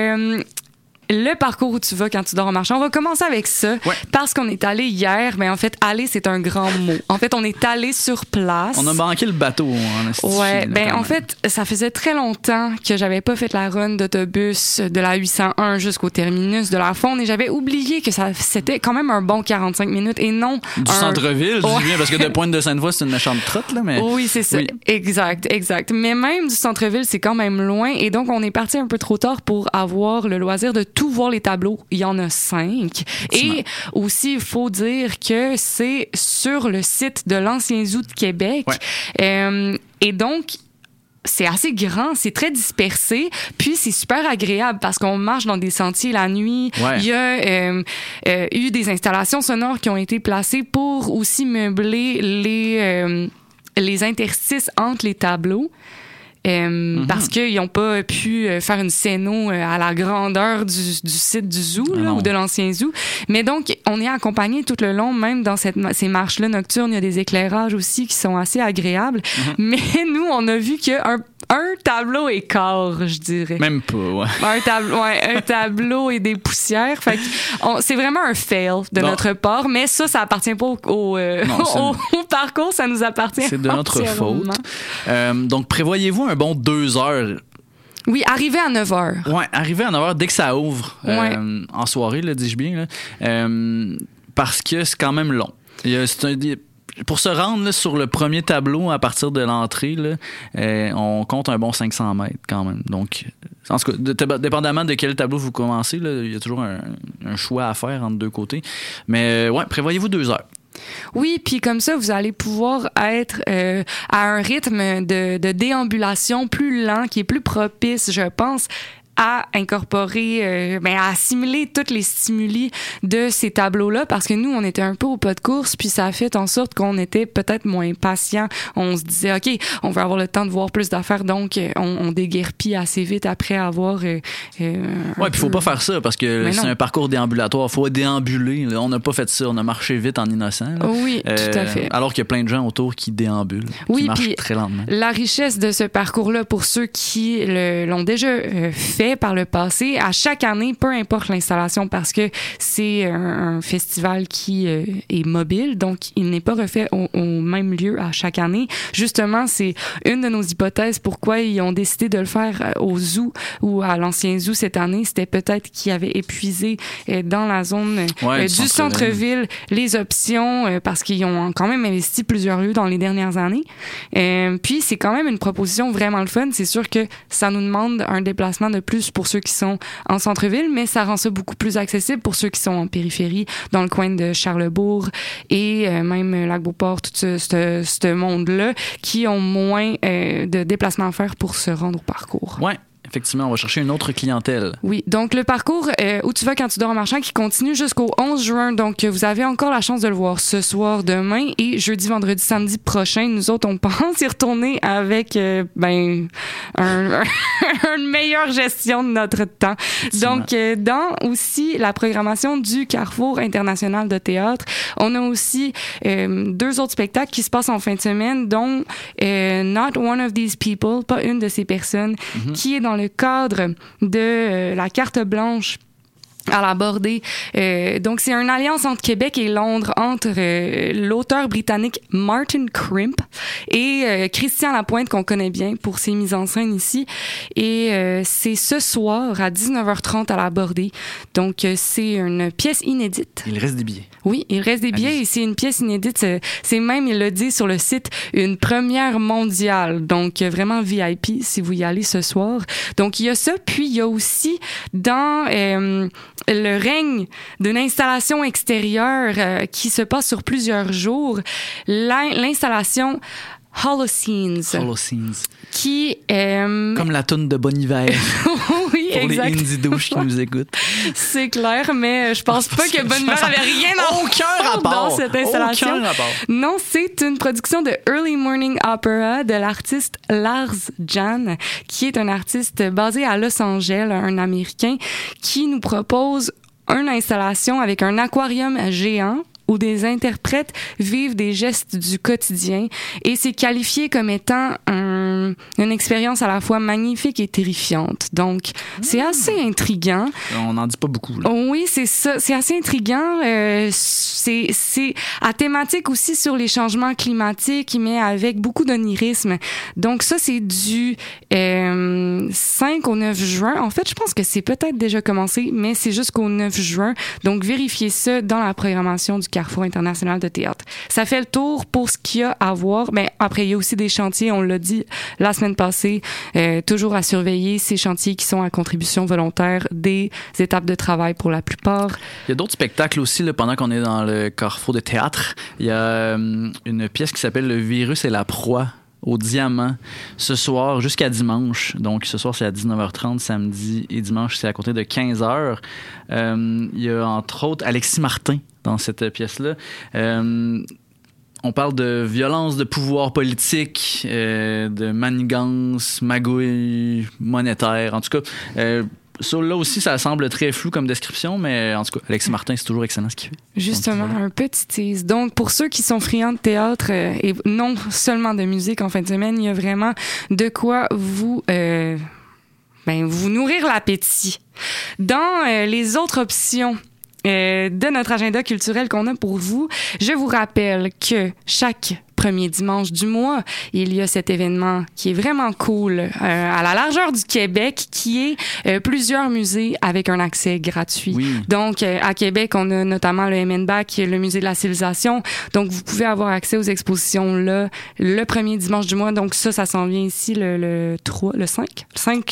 le parcours où tu vas quand tu dors en marchant. On va commencer avec ça, parce qu'on est allé hier. Mais en fait, aller, c'est un grand mot. En fait, on est allé sur place. On a manqué le bateau, en esti. Ouais, en fait, ça faisait très longtemps que j'avais pas fait la run d'autobus de la 801 jusqu'au terminus de la Faune, et j'avais oublié que c'était quand même un bon 45 minutes et non du centre-ville, je dis bien, parce que de Pointe-de-Sainte-Foy, c'est une méchante trotte, là, mais... Oui, c'est ça. Oui. Exact. Mais même du centre-ville, c'est quand même loin, et donc on est parti un peu trop tard pour avoir le loisir de tout voir les tableaux. Il y en a 5. Et aussi, il faut dire que c'est sur le site de l'Ancien Zoo de Québec. Et donc, c'est assez grand, c'est très dispersé, puis c'est super agréable parce qu'on marche dans des sentiers la nuit. Il y a eu des installations sonores qui ont été placées pour aussi meubler les interstices entre les tableaux. Parce qu'ils n'ont pas pu faire une scéno à la grandeur du site du zoo ou de l'ancien zoo. Mais donc, on est accompagné tout le long, même dans ces marches-là nocturnes. Il y a des éclairages aussi qui sont assez agréables. Mais nous, on a vu qu'un tableau et quart, je dirais. Même pas, un tableau et des poussières. Fait que c'est vraiment un fail de notre part, mais ça appartient pas au parcours, ça nous appartient. C'est de notre faute. Donc, prévoyez-vous un bon 2 heures. Oui, arriver à 9 heures. Oui, arriver à 9 heures dès que ça ouvre, en soirée, là, dis-je bien, là, parce que c'est quand même long. Pour se rendre là, sur le premier tableau à partir de l'entrée, là, on compte un bon 500 mètres quand même. Donc, en tout cas, dépendamment de quel tableau vous commencez, là, il y a toujours un choix à faire entre deux côtés. Mais prévoyez-vous 2 heures. Oui, puis comme ça, vous allez pouvoir être à un rythme de déambulation plus lent, qui est plus propice, je pense, à incorporer, à assimiler tous les stimuli de ces tableaux-là, parce que nous, on était un peu au pas de course, puis ça a fait en sorte qu'on était peut-être moins patient. On se disait, OK, on veut avoir le temps de voir plus d'affaires, donc on déguerpit assez vite après avoir... puis il faut pas faire ça, parce que c'est un parcours déambulatoire. Il faut déambuler. Là. On n'a pas fait ça. On a marché vite en innocent. Là. Oui, tout à fait. Alors qu'il y a plein de gens autour qui déambulent, qui marchent très lentement. La richesse de ce parcours-là, pour ceux qui l'ont déjà fait par le passé, à chaque année, peu importe l'installation, parce que c'est un festival qui est mobile, donc il n'est pas refait au même lieu à chaque année. Justement, c'est une de nos hypothèses pourquoi ils ont décidé de le faire au zoo ou à l'ancien zoo cette année. C'était peut-être qu'ils avaient épuisé dans la zone du centre-ville les options, parce qu'ils ont quand même investi plusieurs lieux dans les dernières années. Puis c'est quand même une proposition vraiment le fun. C'est sûr que ça nous demande un déplacement de plus pour ceux qui sont en centre-ville, mais ça rend ça beaucoup plus accessible pour ceux qui sont en périphérie, dans le coin de Charlesbourg et même Lac-Beauport, tout ce monde-là, qui ont moins de déplacements à faire pour se rendre au parcours. Ouais. Effectivement, on va chercher une autre clientèle. Oui, donc le parcours où tu vas quand tu dors en marchant qui continue jusqu'au 11 juin. Donc, vous avez encore la chance de le voir ce soir, demain et jeudi, vendredi, samedi prochain. Nous autres, on pense y retourner avec une meilleure gestion de notre temps. Donc, dans aussi la programmation du Carrefour international de théâtre, on a aussi 2 autres spectacles qui se passent en fin de semaine, dont Not One of These People, pas une de ces personnes, qui est dans le cadre de la carte blanche à la Bordée. Donc, c'est une alliance entre Québec et Londres, entre l'auteur britannique Martin Crimp et Christian Lapointe, qu'on connaît bien pour ses mises en scène ici. Et c'est ce soir à 19h30 à la Bordée. Donc, c'est une pièce inédite. Il reste des billets. Oui, il reste des billets et c'est une pièce inédite. C'est même, il le dit sur le site, une première mondiale. Donc, vraiment VIP si vous y allez ce soir. Donc, il y a ça. Puis, il y a aussi dans le règne d'une installation extérieure qui se passe sur plusieurs jours, l'installation Holocene. Qui comme la toune de Bon Hiver. Oui, pour exact. les indies douches qui nous écoutent. C'est clair, mais je pense pas que Bon Hiver avait rien à faire dans cette installation. Aucun rapport. Non, c'est une production de Early Morning Opera de l'artiste Lars Jan, qui est un artiste basé à Los Angeles, un Américain, qui nous propose une installation avec un aquarium géant où des interprètes vivent des gestes du quotidien, et c'est qualifié comme étant une expérience à la fois magnifique et terrifiante. Donc, c'est assez intriguant. On n'en dit pas beaucoup, là. Oui, c'est ça. C'est assez intriguant. C'est à thématique aussi sur les changements climatiques, mais avec beaucoup d'onirisme. Donc, ça, c'est du 5 au 9 juin. En fait, je pense que c'est peut-être déjà commencé, mais c'est jusqu'au 9 juin. Donc, vérifiez ça dans la programmation du Carrefour international de théâtre. Ça fait le tour pour ce qu'il y a à voir. Mais après, il y a aussi des chantiers, on l'a dit la semaine passée, toujours à surveiller ces chantiers qui sont à contribution volontaire, des étapes de travail pour la plupart. Il y a d'autres spectacles aussi, là, pendant qu'on est dans le Carrefour de théâtre. Il y a une pièce qui s'appelle Le virus et la proie au Diamant ce soir jusqu'à dimanche. Donc ce soir c'est à 19h30, samedi et dimanche c'est à compter de 15h. Il y a entre autres Alexis Martin dans cette pièce-là. On parle de violence de pouvoir politique, de manigance, magouille monétaire. En tout cas, ça, là aussi, ça semble très flou comme description, mais en tout cas, Alexis Martin, c'est toujours excellent ce qu'il fait. Justement, un petit tease. Donc, pour ceux qui sont friands de théâtre et non seulement de musique en fin de semaine, il y a vraiment de quoi vous nourrir l'appétit. Dans les autres options de notre agenda culturel qu'on a pour vous, je vous rappelle que chaque premier dimanche du mois, il y a cet événement qui est vraiment cool à la largeur du Québec, qui est plusieurs musées avec un accès gratuit. Oui. Donc, à Québec, on a notamment le MNBAC, le musée de la civilisation. Donc, vous pouvez avoir accès aux expositions là le premier dimanche du mois. Donc, ça s'en vient ici le 5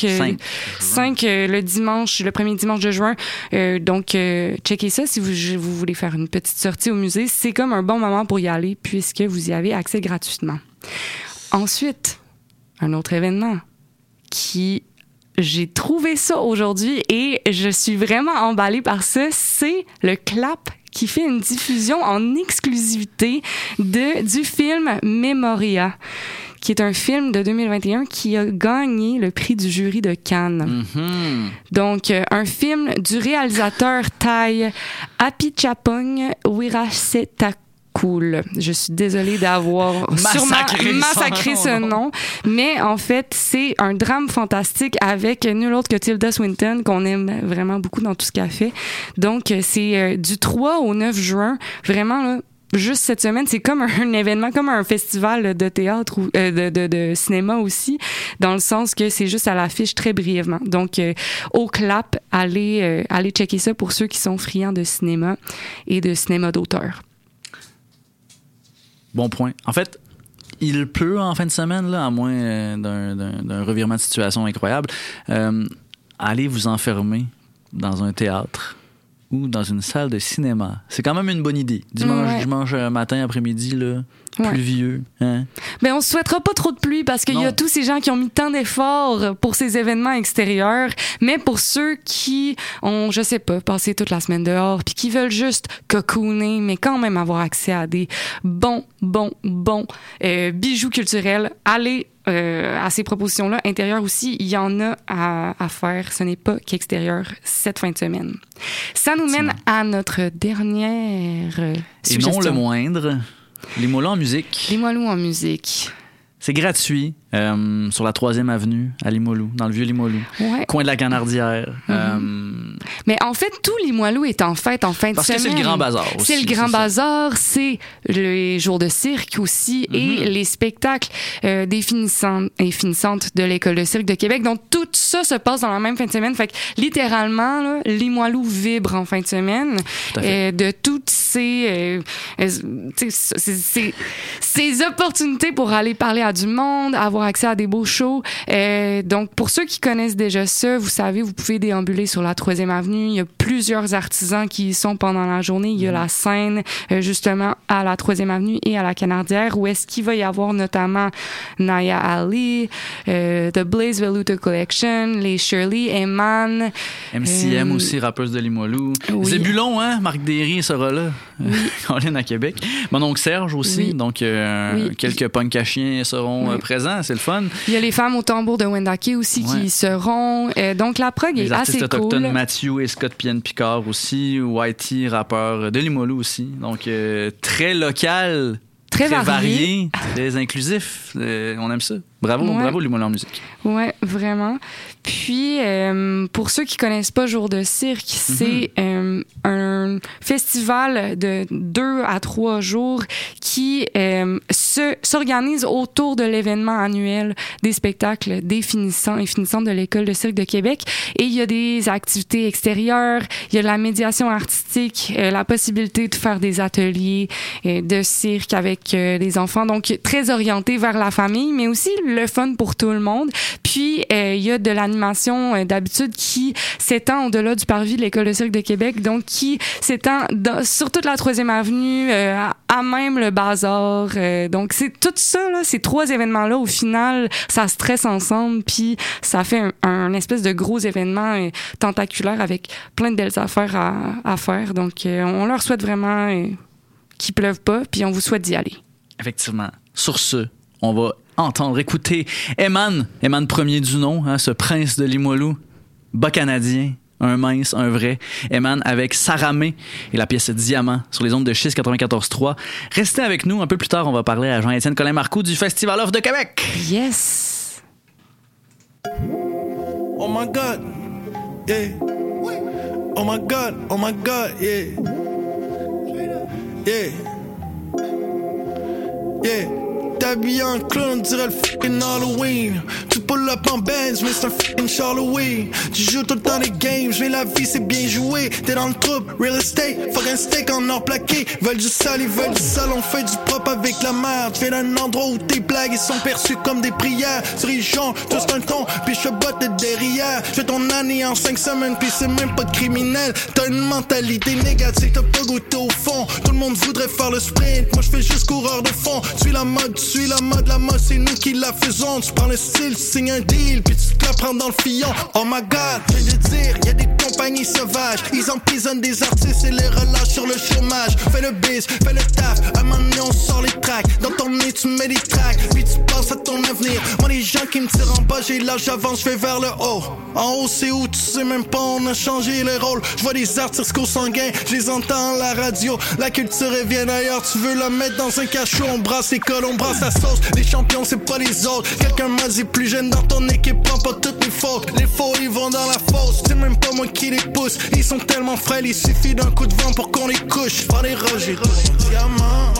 le dimanche, le premier dimanche de juin. Donc, checkez ça si vous voulez faire une petite sortie au musée. C'est comme un bon moment pour y aller puisque vous y avez accès gratuitement. Ensuite, un autre événement qui... J'ai trouvé ça aujourd'hui et je suis vraiment emballée par ça. C'est le CLAP qui fait une diffusion en exclusivité du film Memoria, qui est un film de 2021 qui a gagné le prix du jury de Cannes. Mm-hmm. Donc, un film du réalisateur Thai Apichatpong Weerasethakul. Cool. Je suis désolée d'avoir massacré ce nom, mais en fait, c'est un drame fantastique avec nul autre que Tilda Swinton, qu'on aime vraiment beaucoup dans tout ce qu'elle fait. Donc, c'est du 3 au 9 juin. Vraiment, là, juste cette semaine, c'est comme un événement, comme un festival de théâtre ou de cinéma aussi, dans le sens que c'est juste à l'affiche très brièvement. Donc, au CLAP, allez checker ça pour ceux qui sont friands de cinéma et de cinéma d'auteur. Bon point. En fait, il pleut en fin de semaine, là, à moins d'un revirement de situation incroyable. Allez vous enfermer dans un théâtre ou dans une salle de cinéma. C'est quand même une bonne idée. Dimanche matin, après-midi, là, pluvieux. Hein? Ben, on se souhaitera pas trop de pluie parce qu'il y a tous ces gens qui ont mis tant d'efforts pour ces événements extérieurs. Mais pour ceux qui ont, je sais pas, passé toute la semaine dehors puis qui veulent juste cocooner, mais quand même avoir accès à des bons bijoux culturels, allez à ces propositions-là. Intérieur aussi, il y en a à faire. Ce n'est pas qu'extérieur cette fin de semaine. Ça nous mène à notre dernière suggestion. Et non le moindre, Limoilou en musique. Limoilou en musique. C'est gratuit sur la 3e avenue à Limoilou, dans le vieux Limoilou. Ouais. Coin de la Canardière. Mais en fait, tout Limoilou est en fête en fin de semaine. Parce que c'est le Grand Bazar aussi. C'est le Grand Bazar, c'est les jours de cirque aussi et les spectacles des finissants et finissantes de l'École de cirque de Québec. Donc, tout ça se passe dans la même fin de semaine. Fait que, littéralement, là, Limoilou vibre en fin de semaine de toutes ces opportunités pour aller parler à du monde, avoir accès à des beaux shows. Donc, pour ceux qui connaissent déjà ça, vous savez, vous pouvez déambuler sur la 3e avenue. Il y a plusieurs artisans qui y sont pendant la journée. Il y a la scène, justement, à la 3e avenue et à la Canardière, où est-ce qu'il va y avoir notamment Naya Ali, The Blaze Veluto Collection, les Shirley, Eman. MCM aussi, rappeuse de Limoilou. Oui. Zébulon, hein? Marc Derry sera là. Oui. On vient à Québec. Mon oncle Serge aussi. Oui. Donc, quelques punks à chiens seront présents. C'est le fun. Il y a les femmes au tambour de Wendake aussi qui seront. Donc, la prog est assez cool. Les artistes autochtones, Mathieu et Scott Pienne-Picard aussi. Whitey, rappeur de Limoilou aussi. Donc, très local. Très varié, très inclusif. On aime ça. Bravo, bravo Limoilou en musique. Oui, vraiment. Puis, pour ceux qui connaissent pas Jour de cirque, c'est un festival de 2 à 3 jours qui s'organise autour de l'événement annuel des spectacles des finissants et finissantes de l'École de cirque de Québec. Et il y a des activités extérieures, il y a de la médiation artistique, la possibilité de faire des ateliers de cirque avec des enfants. Donc, très orienté vers la famille, mais aussi le fun pour tout le monde. Puis, il y a de l'animation d'habitude qui s'étend au-delà du parvis de l'École de cirque de Québec, donc qui s'étend sur toute la 3e avenue, à même le bazar. Donc, c'est tout ça, là, ces 3 événements-là, au final, ça se tresse ensemble, puis ça fait un espèce de gros événement tentaculaire avec plein de belles affaires à faire. Donc, on leur souhaite vraiment qu'il pleuve pas, puis on vous souhaite d'y aller. Effectivement. Sur ce, on va écouter Eman premier du nom, hein, ce prince de Limoilou, bas canadien, un mince, un vrai. Eman avec Saramé et la pièce Diamant sur les ondes de Chiz 94.3. Restez avec nous, un peu plus tard, on va parler à Jean-Étienne Colin-Marcoux du Festival Off de Québec. Yes! Oh my God, yeah. Oh my God, yeah. Yeah. Yeah. T'habillé en clown, on dirait le fucking Halloween. Tu pull up en Benz, mais c'est un fucking Halloween. Tu joues tout le temps des games, mais la vie c'est bien joué. T'es dans le trouble, real estate, fucking steak en or plaqué. Veulent du sale, ils veulent du sale, on fait du propre avec la merde. Tu viens d'un endroit où tes blagues ils sont perçues comme des prières. Dirigeant, tous un ton, puis je botte de derrière. Je fais ton année en 5 semaines, puis c'est même pas de criminel. T'as une mentalité négative, t'as pas goûté au fond. Tout le monde voudrait faire le sprint, moi je fais juste coureur de fond. Suis la mode, la mode c'est nous qui la faisons. Tu prends le style, tu signes un deal, puis tu te la prends dans le fillon. Oh my God, je viens de dire, y'a des compagnies sauvages. Ils emprisonnent des artistes et les relâchent sur le chômage. Fais le biz, fais le taf, à un moment donné on sort les tracks. Dans ton nez tu mets des tracks, puis tu penses à ton avenir. Moi les gens qui me tirent en bas, j'ai l'âge, j'avance, je vais vers le haut. En haut c'est où, tu sais même pas, on a changé les rôles. Je vois des artistes consanguins, je les entends à la radio. La culture elle vient d'ailleurs, tu veux la mettre dans un cachot. On brasse l'école, on brasse la sauce. Les champions c'est pas les autres. Quelqu'un m'a dit plus jeune dans ton équipe, prends pas toutes les fautes. Les faux ils vont dans la fosse, c'est même pas moi qui les pousse. Ils sont tellement frêles, il suffit d'un coup de vent pour qu'on les couche. Prends les rejets, diamant.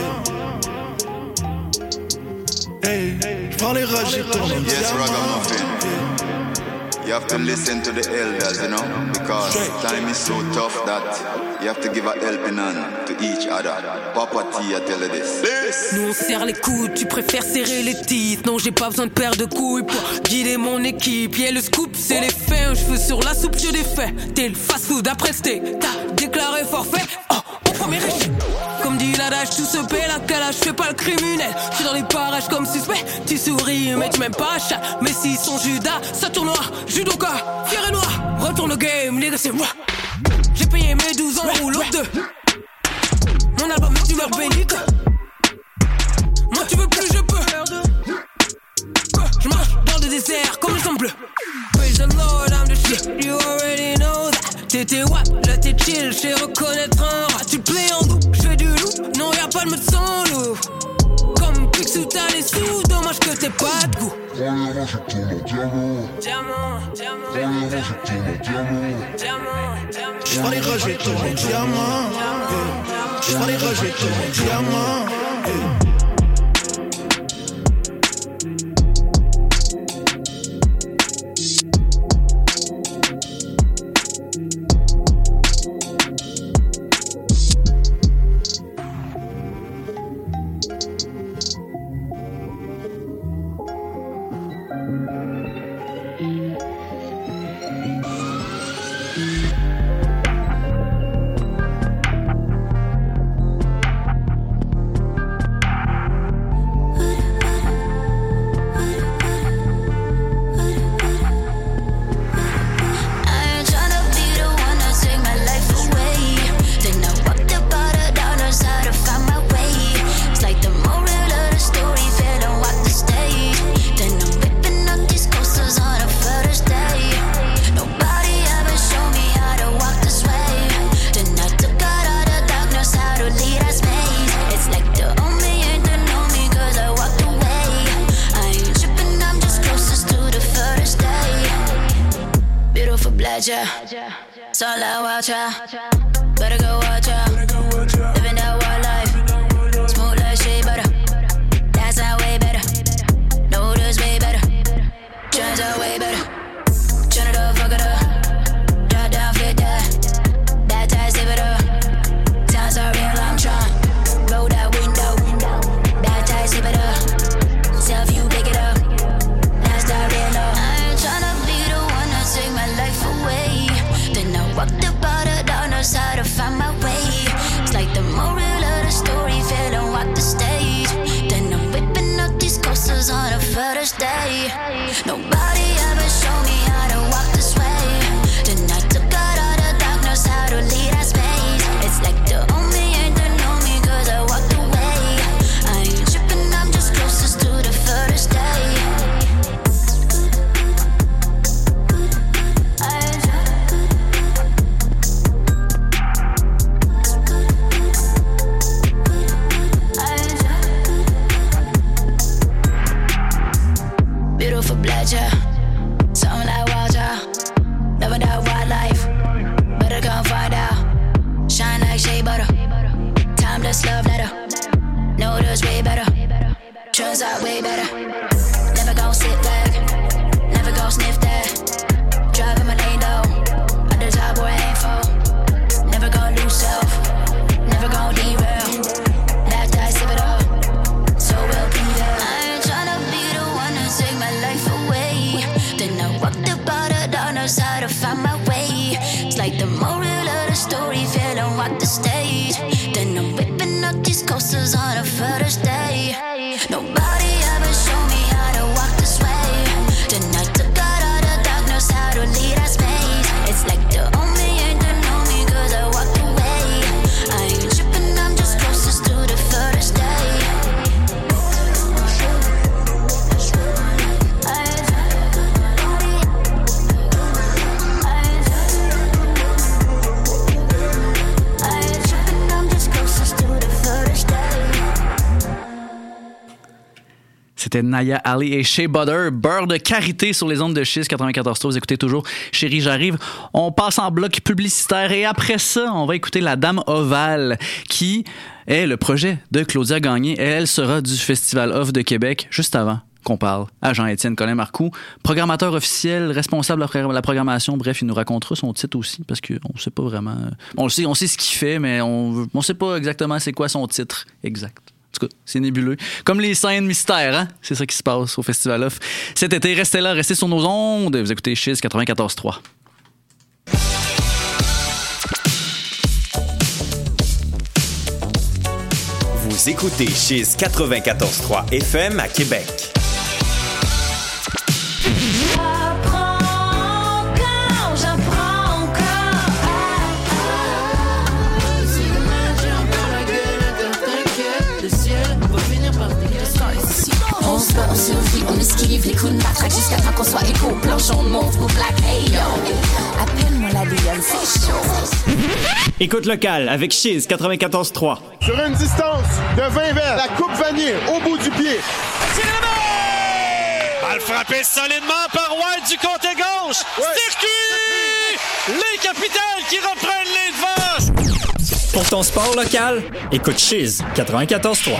Hey, prends les rejets, yes, ragamuffin. You have to listen to the elders, you know, because time is so tough that you have to give a helping hand to each other. Papa T, I tell you this. Nous on serre les coudes, tu préfères serrer les titres. Non, j'ai pas besoin de paire de couilles pour guider mon équipe. Yeah, le scoop, c'est les faits. Un cheveu sur la soupe, j'ai des faits. T'es le fast-food après steak. T'as déclaré forfait. Oh, au premier échec. Comme dit l'adage, tout se paie, la calage, fais pas le criminel. J'suis dans les parages comme suspect. Tu souris, mais tu m'aimes pas, chat. Mais s'ils sont Judas, ça tournoie. Judoka, fier et noir. Retourne le game, les gars, c'est moi. J'ai payé mes 12 ans, roule au 2. Mon album est une heure bénite. Moi, tu veux plus, je peux. Je marche dans le désert comme le sang bleu. Praise the Lord, I'm the shit, you already know that. T'étais what, là t'es chill, j'sais reconnaître un rat. Tu plais en doux, j'fais du loup, non y'a pas de mode sans loup. Comme Picsou t'as les sous, dommage que t'aies pas de goût. J'prends les rejets, tout mon diamant. J'prends les rejets, tout mon diamant. Fletcher. Sunlight watcher. Better go watch out. Living that wild life. Smooth like shea butter. That's not way better. No, this way better. Turns out way better. Turn it up, fuck it up. Drop down, flip that. That tight, zip it up. Sounds are real, I'm trying. Roll that window. That tight, zip it up. Self, you pick it up. That's that real love. I ain't tryna be the one to take my life away. Then I walked about the darkness, how to find my way. It's like the moral of the story, fell and walk the stage. Then I'm whipping up these coasters on a first day. Nobody ever showed me how to walk this way. Then I took out all the darkness, how to lead our space. It's like the only ain't to know me, cause I walked away. I ain't tripping, I'm just closest to the first day. Beautiful pleasure, something like water. Loving that wildlife, better come find out. Shine like shea butter, timeless love letter. No, there's way better, turns out way better. Never gon' sit back, never gon' sniff that. Driving my lane though, at the top where I aim for. Never gon' lose self, never gon' derail. Left eye, sip it up, so we'll be there. I ain't tryna be the one to take my life away. Then I walked about the darkness, how to find my way. It's like the moral of the story, fell and walk the stage. Then I'm whipping up these coasters on a first day. Nobody ever showed me how to walk this way. Then I took out all the darkness, how to lead our space. It's like the only ain't to know me, cause I walked away. I ain't tripping, I'm just closest to the first day. C'était Naya Ali et Shea Butter, beurre de karité sur les ondes de Chiz 94.3. Vous écoutez toujours Chérie, j'arrive. On passe en bloc publicitaire et après ça, on va écouter La Dame Ovale qui est le projet de Claudia Gagné. Et elle sera du Festival Off de Québec juste avant qu'on parle à Jean-Étienne Collin-Marcoux, programmateur officiel, responsable de la programmation. Bref, il nous racontera son titre aussi parce qu'on ne sait pas vraiment. On sait ce qu'il fait, mais on ne sait pas exactement c'est quoi son titre exact. En tout cas, c'est nébuleux. Comme les scènes mystères, hein? C'est ça qui se passe au Festival Off. Cet été, restez là, restez sur nos ondes. Vous écoutez Chiz 94.3. Vous écoutez Chiz 94.3 FM à Québec. On survit, on esquive les coups de matraque jusqu'à temps qu'on soit égaux. Blanche, on monte au black, hey yo. Appelle-moi la Lyon, c'est chaud. Écoute locale avec Chiz 94.3. Sur une distance de 20 verres, la coupe vanille au bout du pied. Balle frappée solidement par White du côté gauche. Ouais. Circuit! Les capitales qui reprennent les devants. Pour ton sport local, écoute Chiz 94.3.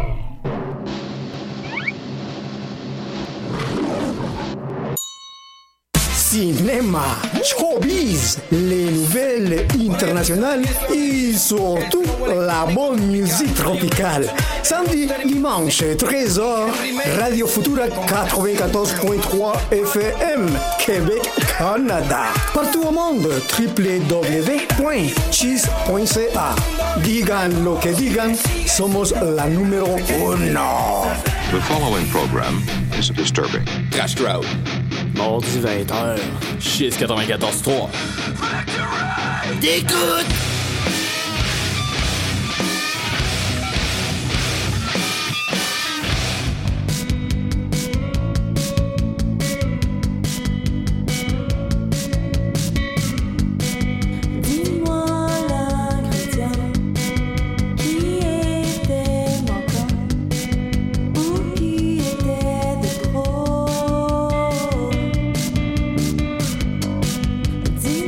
Cinéma, showbiz, les nouvelles internationales et surtout la bonne musique tropicale. Samedi, dimanche, 13h, Radio Futura 94.3 FM, Québec, Canada. Partout au monde, www.chiz.ca. Digan lo que digan, somos la número 1. The following program is disturbing. Crash Crowd. Mardi 20h, Chiz 94.3. T'écoutes! Dis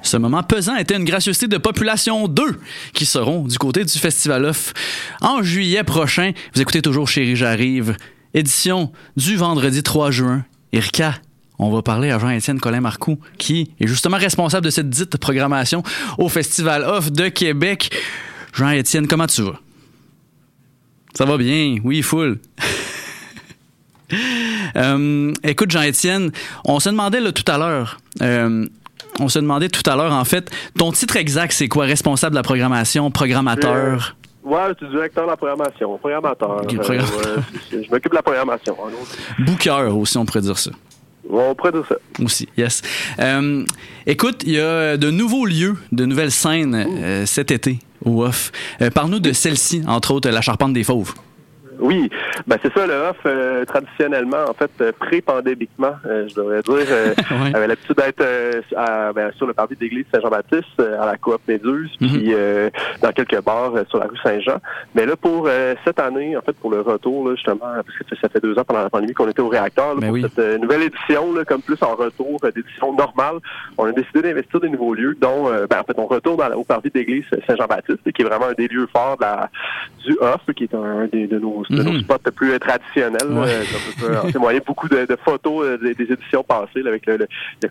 Ce moment pesant était une gracieuseté de Population 2 qui seront du côté du Festival Off en juillet prochain. Vous écoutez toujours Chérie j'arrive, édition du vendredi 3 juin. Erika, on va parler à Jean-Étienne Collin-Marcoux, qui est justement responsable de cette dite programmation au Festival Off de Québec. Jean-Étienne, comment tu vas? Ça va bien, oui, full. Écoute, Jean-Étienne, on se demandait là, tout à l'heure, en fait, ton titre exact, c'est quoi? Responsable de la programmation, programmateur? Ouais, tu es directeur de la programmation, programmateur. Je m'occupe de la programmation. Booker aussi, on pourrait dire ça. On pourrait dire ça. Aussi, yes. Écoute, il y a de nouveaux lieux, de nouvelles scènes cet été au Off. Parle-nous de celle-ci, entre autres, la Charpente des Fauves. Oui, ben c'est ça, le Off, traditionnellement, en fait, pré-pandémiquement, je devrais dire, avait l'habitude d'être sur le parvis d'église Saint-Jean-Baptiste, à la Coop Méduse, puis dans quelques bars sur la rue Saint-Jean. Mais là, pour cette année, en fait, pour le retour, là, justement, parce que ça fait 2 ans pendant la pandémie qu'on était au réacteur, là, pour cette nouvelle édition, là, comme plus en retour d'édition normale, on a décidé d'investir des nouveaux lieux, dont, en fait, on retourne au parvis d'église Saint-Jean-Baptiste, qui est vraiment un des lieux forts du Off, qui est un de nos spots plus traditionnels. On peut témoigner beaucoup de photos des éditions passées là, avec le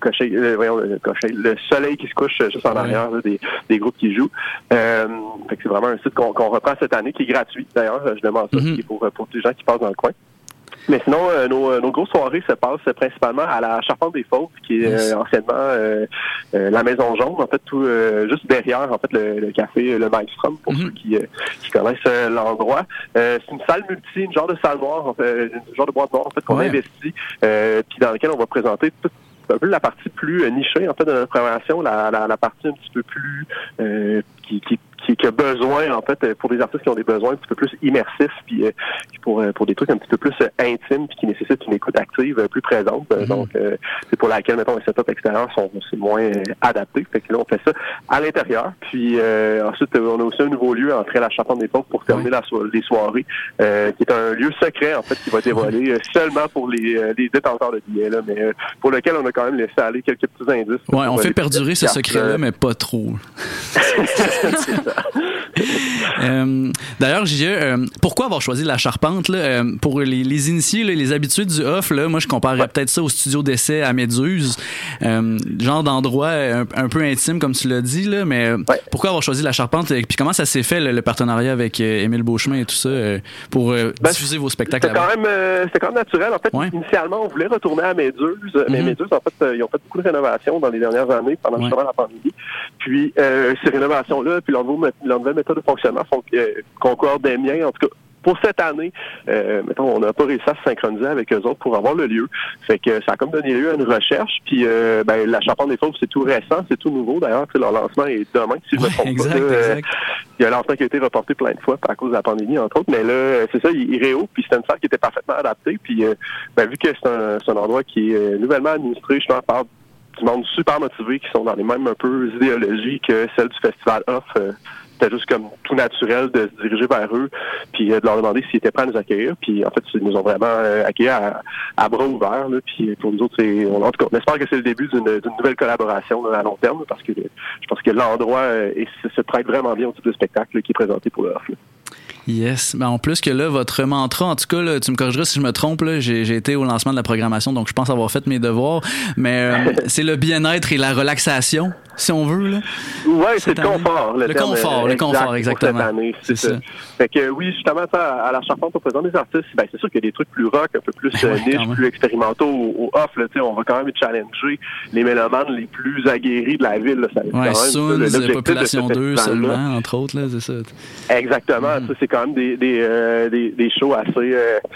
soleil qui se couche juste en arrière là, des groupes qui jouent. Fait que c'est vraiment un site qu'on reprend cette année, qui est gratuit d'ailleurs. Je demande ça, qui est pour les gens qui passent dans le coin. Mais sinon, nos grosses soirées se passent principalement à la Charpente des Fauves, qui est anciennement la Maison Jaune, en fait, tout juste derrière, en fait, le café Le Maelstrom, pour ceux qui connaissent l'endroit. C'est une salle multi, une genre de salle noire, en fait, une genre de boîte noire, en fait, qu'on investit, puis dans laquelle on va présenter un peu la partie plus nichée, en fait, de notre programmation, la partie un petit peu plus qui a besoin, en fait, pour des artistes qui ont des besoins un petit peu plus immersifs, puis pour des trucs un petit peu plus intimes, puis qui nécessitent une écoute active plus présente. Donc, c'est pour laquelle, mettons, les setups extérieurs c'est moins adapté. Fait que là, on fait ça à l'intérieur. Puis ensuite, on a aussi un nouveau lieu entrée à la Charpente des Fauves pour terminer les soirées, qui est un lieu secret, en fait, qui va dévoiler seulement pour les détenteurs de billets, là, mais pour lequel on a quand même laissé aller quelques petits indices. Ouais, on fait perdurer ce secret-là, mais pas trop. D'ailleurs, pourquoi avoir choisi la Charpente là, pour les initiés, là, les habitués du Off, là, moi je comparerais peut-être ça au studio d'essai à Méduse, genre d'endroit un peu intime comme tu l'as dit là, mais pourquoi avoir choisi la Charpente et puis comment ça s'est fait le partenariat avec Émile Beauchemin et tout ça pour diffuser vos spectacles là-bas? C'était quand même naturel. En fait, initialement, on voulait retourner à Méduse, mais Méduse, en fait, ils ont fait beaucoup de rénovations dans les dernières années pendant justement la pandémie. Puis ces rénovations-là, puis leur nouvelle méthode de fonctionnement font concordent des miens. En tout cas, pour cette année, mettons, on n'a pas réussi à se synchroniser avec eux autres pour avoir le lieu. Fait que ça a comme donné lieu à une recherche. Puis la Charpente des Fauves, c'est tout récent, c'est tout nouveau. D'ailleurs, leur lancement est demain, si je me trompe pas. Il y a un lancement qui a été reporté plein de fois à cause de la pandémie, entre autres. Mais là, c'est ça, il réouvre. Puis c'était une salle qui était parfaitement adaptée. Puis vu que c'est un endroit qui est nouvellement administré, justement, par du monde super motivé, qui sont dans les mêmes un peu idéologies que celle du Festival Off. C'était juste comme tout naturel de se diriger vers eux, puis de leur demander s'ils étaient prêts à nous accueillir. Puis en fait, ils nous ont vraiment accueillis à bras ouverts. Là, puis pour nous autres, en tout cas, on espère que c'est le début d'une nouvelle collaboration là, à long terme, parce que je pense que l'endroit se prête vraiment bien au type de spectacle là, qui est présenté pour le Off. Yes. Ben, en plus que là, votre mantra, en tout cas, là, tu me corrigeras si je me trompe, là, j'ai été au lancement de la programmation, donc je pense avoir fait mes devoirs, mais c'est le bien-être et la relaxation, si on veut. Là. Oui, c'est le confort. Le confort, exactement. Cette année, c'est ça. Fait que oui, justement, à la Charpente, on présente des artistes, ben, c'est sûr qu'il y a des trucs plus rock, un peu plus niche, plus expérimentaux au Off. Là, on va quand même challenger les mélomanes les plus aguerris de la ville. Là, ça Soons, Population 2 seulement, entre autres, là, c'est ça. Exactement. Ça, c'est quand même des shows assez...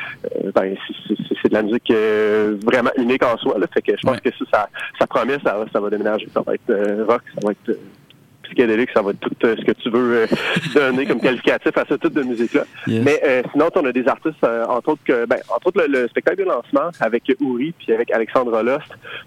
c'est de la musique vraiment unique en soi. Là, fait que je pense que ça promet, ça va déménager. Ça va être rock, ça va être psychédélique, ça va être tout ce que tu veux donner comme qualificatif à ce type de musique-là. Yes. Mais sinon, on a des artistes, entre autres le spectacle de lancement avec Ouri puis avec Alexandre Lost,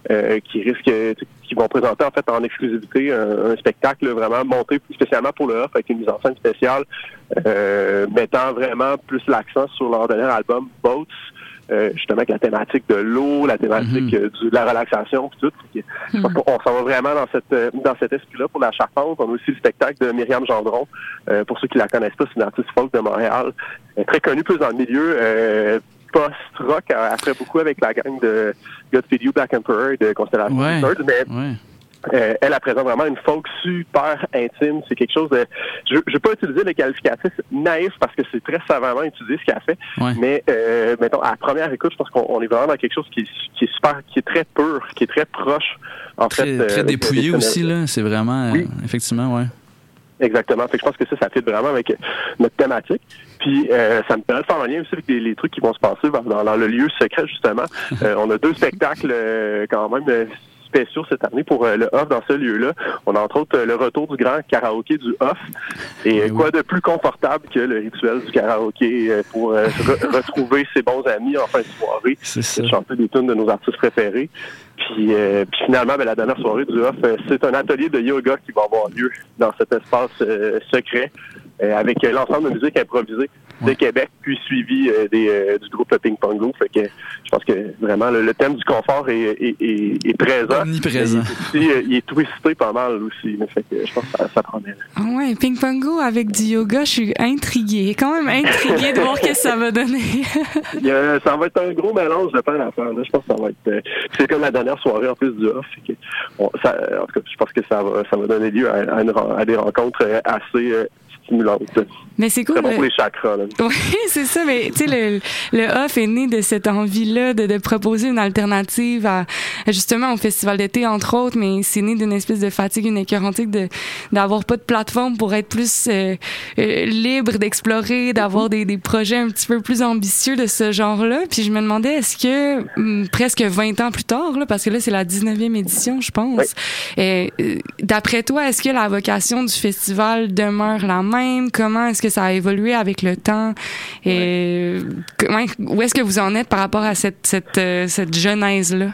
qui vont présenter en fait en exclusivité un spectacle vraiment monté spécialement pour le Off avec une mise en scène spéciale, mettant vraiment plus l'accent sur leur dernier album Boats. justement avec la thématique de l'eau, la thématique de la relaxation, puis tout. Je pense qu'on s'en va vraiment dans cet esprit-là pour la Charpente. On a aussi le spectacle de Myriam Gendron. Pour ceux qui la connaissent pas, c'est une artiste folk de Montréal, très connue plus dans le milieu post-rock, après beaucoup avec la gang de God Feed You, Black Emperor et de Constellation Records, mais elle présente vraiment une folk super intime. C'est quelque chose de... Je ne vais pas utiliser le qualificatif naïf parce que c'est très savamment étudié ce qu'elle fait, mais mettons, à la première écoute, je pense qu'on est vraiment dans quelque chose qui est super, qui est très pur, qui est très proche, en fait. Très dépouillé aussi, là. C'est vraiment... effectivement, Exactement. Fait que je pense que ça fit vraiment avec notre thématique. Puis ça me permet de faire un lien aussi avec les trucs qui vont se passer dans le lieu secret, justement. On a 2 spectacles quand même spéciaux cette année pour le off dans ce lieu-là. On a entre autres le retour du grand karaoké du off. Et quoi de plus confortable que le rituel du karaoké pour retrouver ses bons amis en fin de soirée, chanter des tunes de nos artistes préférés. Puis finalement, la dernière soirée du off, c'est un atelier de yoga qui va avoir lieu dans cet espace secret avec l'ensemble de musique improvisée de Québec, puis suivi du groupe Ping Pong Go. Fait que je pense que vraiment le thème du confort est présent. Omniprésent. Il est twisté pas mal aussi. Fait que je pense que ça promet. Ouais, Ping Pong Go avec du yoga, je suis intriguée. Quand même intriguée de voir ce que ça va donner. Ça va être un gros mélange de plein d'affaires. Je pense que ça va être... c'est comme la dernière soirée en plus du off. En tout cas, je pense que ça va donner lieu à des rencontres assez stimulantes. Mais c'est cool. C'est bon pour les chakras. Oui, c'est ça. Mais tu sais, le off est né de cette envie-là de proposer une alternative justement au festival d'été, entre autres, mais c'est né d'une espèce de fatigue, une écœurantite d'avoir pas de plateforme pour être plus libre d'explorer, d'avoir des projets un petit peu plus ambitieux de ce genre-là. Puis je me demandais, est-ce que presque 20 ans plus tard, là, parce que là, c'est la 19e édition, je pense, d'après toi, est-ce que la vocation du festival demeure la même? Comment est-ce que ça a évolué avec le temps? Et où est-ce que vous en êtes par rapport à cette genèse-là?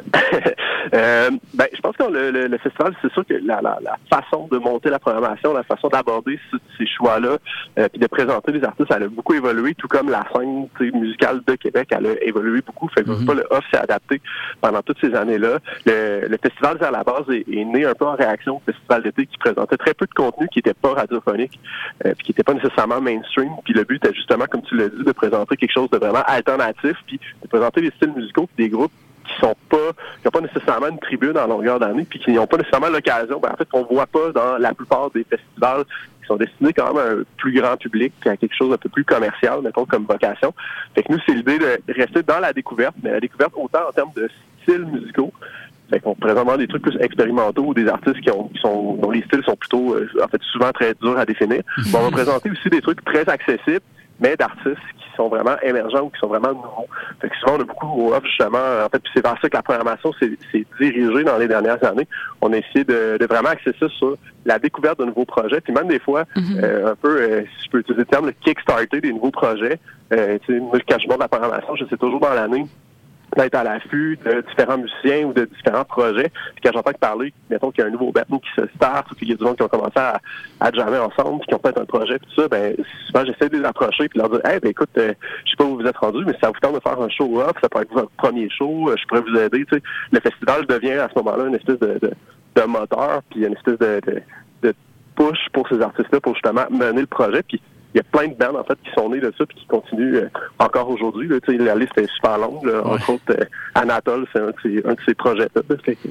Je pense que le festival, c'est sûr que la façon de monter la programmation, la façon d'aborder ces choix-là, puis de présenter les artistes, elle a beaucoup évolué, tout comme la scène musicale de Québec, elle a évolué beaucoup. Fait que le off s'est adapté pendant toutes ces années-là. Le festival, à la base, est né un peu en réaction au festival d'été qui présentait très peu de contenu qui n'était pas radiophonique, puis qui n'était pas nécessairement mainstream. Puis le but était justement, comme tu l'as dit, de présenter quelque chose de vraiment alternatif, puis de présenter des styles musicaux puis des groupes qui n'ont pas nécessairement une tribune en longueur d'année, puis qui n'ont pas nécessairement l'occasion, en fait, qu'on voit pas dans la plupart des festivals qui sont destinés quand même à un plus grand public, puis à quelque chose d'un peu plus commercial, mettons, comme vocation. Fait que nous, c'est l'idée de rester dans la découverte, mais la découverte autant en termes de styles musicaux. Fait qu'on présente vraiment des trucs plus expérimentaux ou des artistes dont les styles sont plutôt, en fait, souvent très durs à définir. On va présenter aussi des trucs très accessibles, mais d'artistes qui sont vraiment émergents ou qui sont vraiment nouveaux. Fait que souvent, on a beaucoup au off, justement, en fait, puis c'est vers ça que la programmation s'est dirigée dans les dernières années. On a essayé de vraiment axer ça sur la découverte de nouveaux projets, puis même des fois, un peu, si je peux utiliser le terme, le kickstarter des nouveaux projets. Moi, quand je monte la programmation, j'essaie toujours dans l'année d'être à l'affût de différents musiciens ou de différents projets. Puis quand j'entends parler, mettons qu'il y a un nouveau band qui se start ou qu'il y a du monde qui ont commencé à jammer ensemble puis qui ont fait un projet puis tout ça, souvent j'essaie de les approcher puis leur dire écoute, je sais pas où vous êtes rendus, mais si ça vous tente de faire un show off, ça peut être votre premier show, je pourrais vous aider. Tu sais. Le festival devient à ce moment-là une espèce de moteur puis une espèce de push pour ces artistes-là pour justement mener le projet. Puis il y a plein de bands, en fait, qui sont nées de ça et qui continuent encore aujourd'hui. Là. La liste est super longue. Là. Entre autres, Anatole, c'est un de ces projets-là.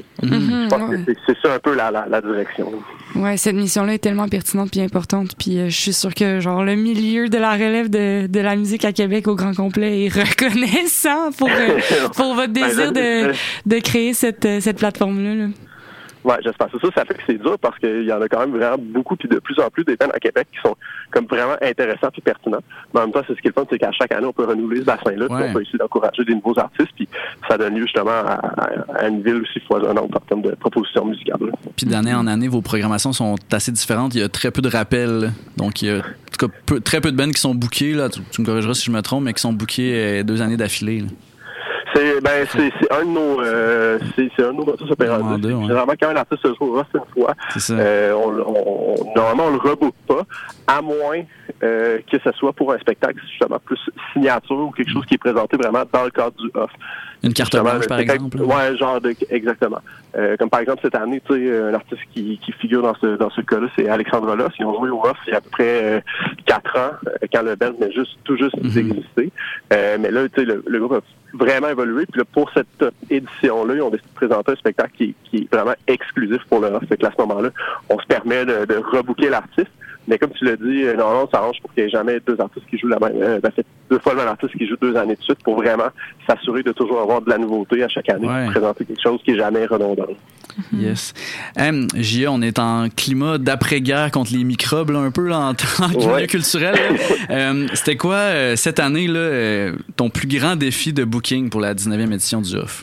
Je pense que c'est ça un peu la direction. Oui, cette mission-là est tellement pertinente et importante. Puis je suis sûre que genre le milieu de la relève de la musique à Québec au grand complet est reconnaissant pour votre désir de créer cette plateforme-là. Là. Ouais, j'espère. Ça fait que c'est dur parce qu'il y en a quand même vraiment beaucoup, puis de plus en plus des bands à Québec qui sont comme vraiment intéressants puis pertinents. Mais en même temps, c'est ce qui est le fun, c'est qu'à chaque année, on peut renouveler ce bassin-là, puis on peut essayer d'encourager des nouveaux artistes, puis ça donne lieu justement à une ville aussi foisonnante en termes de propositions musicales. Là. Puis d'année en année, vos programmations sont assez différentes. Il y a très peu de rappels, donc il y a en tout cas très peu de bands qui sont bookés, là. Tu me corrigeras si je me trompe, mais qui sont bookés 2 années d'affilée. Là. Ben, c'est un de nos, c'est un de nos motus opérandi. Généralement, quand un artiste se joue une fois, normalement, on le rebook pas, à moins que ce soit pour un spectacle justement plus signature ou quelque chose qui est présenté vraiment dans le cadre du off. Une carte blanche, par exemple. Ouais, exactement. Comme par exemple cette année, tu sais, un artiste qui figure dans ce cas-là, c'est Alexandre Loss. Ils ont joué au off il y a à peu près 4 ans, quand le band venait tout juste d'exister. Mais là, tu sais, le groupe a vraiment évolué. Puis là, pour cette édition-là, ils ont décidé de présenter un spectacle qui est vraiment exclusif pour le off. Fait que là, à ce moment-là, on se permet de rebooker l'artiste. Mais comme tu l'as dit, normalement, on s'arrange pour qu'il n'y ait jamais 2 artistes qui jouent la même. 2 fois le même artiste qui joue 2 années de suite pour vraiment s'assurer de toujours avoir de la nouveauté à chaque année, pour présenter quelque chose qui n'est jamais redondant. Yes. J.A., on est en climat d'après-guerre contre les microbes, là, un peu là, en milieu culturel. C'était quoi, cette année, là, ton plus grand défi de booking pour la 19e édition du Off?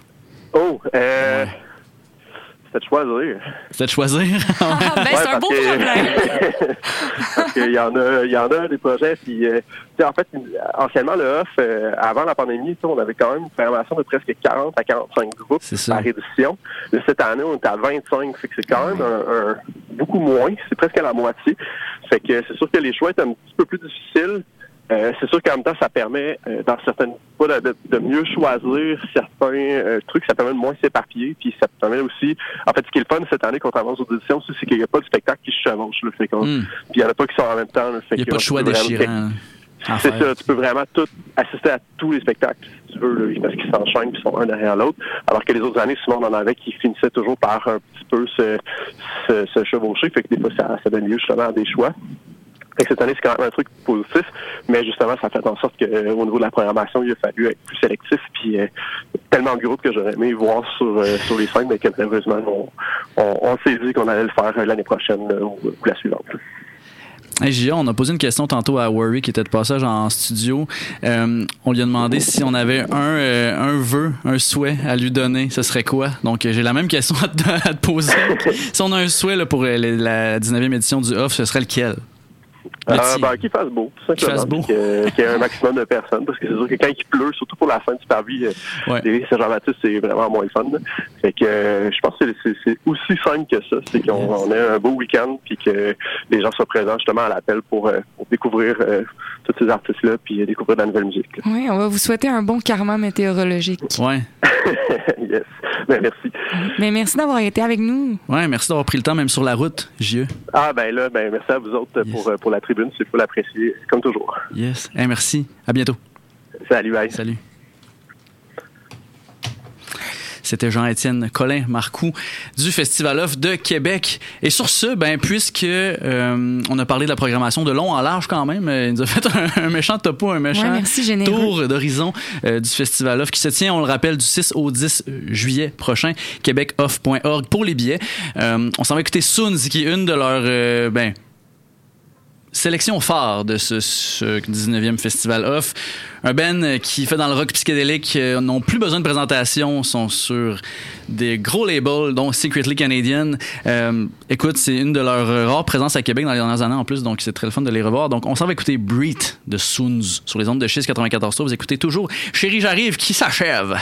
C'était de choisir. C'était de choisir? C'est un beau problème. Parce qu'il y en a des projets, puis en fait, anciennement, le Off, avant la pandémie, on avait quand même une programmation de presque 40 à 45 groupes par édition. Cette année, on est à 25, fait que c'est quand même beaucoup moins, c'est presque à la moitié. Fait que c'est sûr que les choix étaient un petit peu plus difficiles. C'est sûr qu'en même temps, ça permet, dans certaines fois, de mieux choisir certains trucs. Ça permet de moins s'éparpiller. Puis ça permet aussi... En fait, ce qui est le fun cette année, contrairement aux autres éditions, c'est qu'il n'y a pas de spectacle qui se chevauche. Puis il n'y en a pas qui sont en même temps. Il n'y a pas de choix déchirant. C'est ça. Tu peux vraiment assister à tous les spectacles, si tu veux, là, parce qu'ils s'enchaînent et sont un derrière l'autre. Alors que les autres années, souvent, on en avait qui finissaient toujours par un petit peu se chevaucher. Fait que des fois, ça donne lieu justement à des choix. Fait que cette année, c'est quand même un truc positif, mais justement, ça fait en sorte qu'au niveau de la programmation, il a fallu être plus sélectif, puis tellement de groupes que j'aurais aimé voir sur les scènes, mais que malheureusement, on s'est dit qu'on allait le faire l'année prochaine ou la suivante. Hey, J.A., on a posé une question tantôt à Worry qui était de passage en studio. On lui a demandé si on avait un vœu, un souhait à lui donner, ce serait quoi? Donc, j'ai la même question à te poser. Si on a un souhait là, pour la 19e édition du Off, ce serait lequel? Qu'il fasse beau, tout simplement. Qu'il y ait un maximum de personnes, parce que c'est sûr que quand il pleut, surtout pour la fin du parvis, Saint-Jean-Baptiste, c'est vraiment moins fun. Fait que je pense que c'est aussi simple que ça, c'est qu'on ait un beau week-end, puis que les gens soient présents justement à l'appel pour découvrir tous ces artistes-là, puis découvrir de la nouvelle musique. Oui, on va vous souhaiter un bon karma météorologique. Ouais. Yes. Ben, merci. Mais merci d'avoir été avec nous. Ouais, merci d'avoir pris le temps, même sur la route, J.E. Merci à vous autres pour la tribune, c'est faut l'apprécier, comme toujours. Yes. Hey, merci. À bientôt. Salut, bye. Salut. C'était Jean-Étienne Collin-Marcoux du Festival Off de Québec. Et sur ce, puisque on a parlé de la programmation de long en large quand même, il nous a fait un méchant topo, un méchant tour d'horizon du Festival Off qui se tient, on le rappelle, du 6 au 10 juillet prochain, québecoff.org pour les billets. On s'en va écouter Soons, qui est une de leurs... sélection phare de ce 19e Festival Off. Un band qui fait dans le rock psychédélique, n'ont plus besoin de présentation, sont sur des gros labels, dont Secretly Canadian. Écoute, c'est une de leurs rares présences à Québec dans les dernières années en plus, donc c'est très le fun de les revoir. Donc on s'en va écouter Breathe de Soons sur les ondes de Chiz 94.3. Vous écoutez toujours Chérie, j'arrive qui s'achève.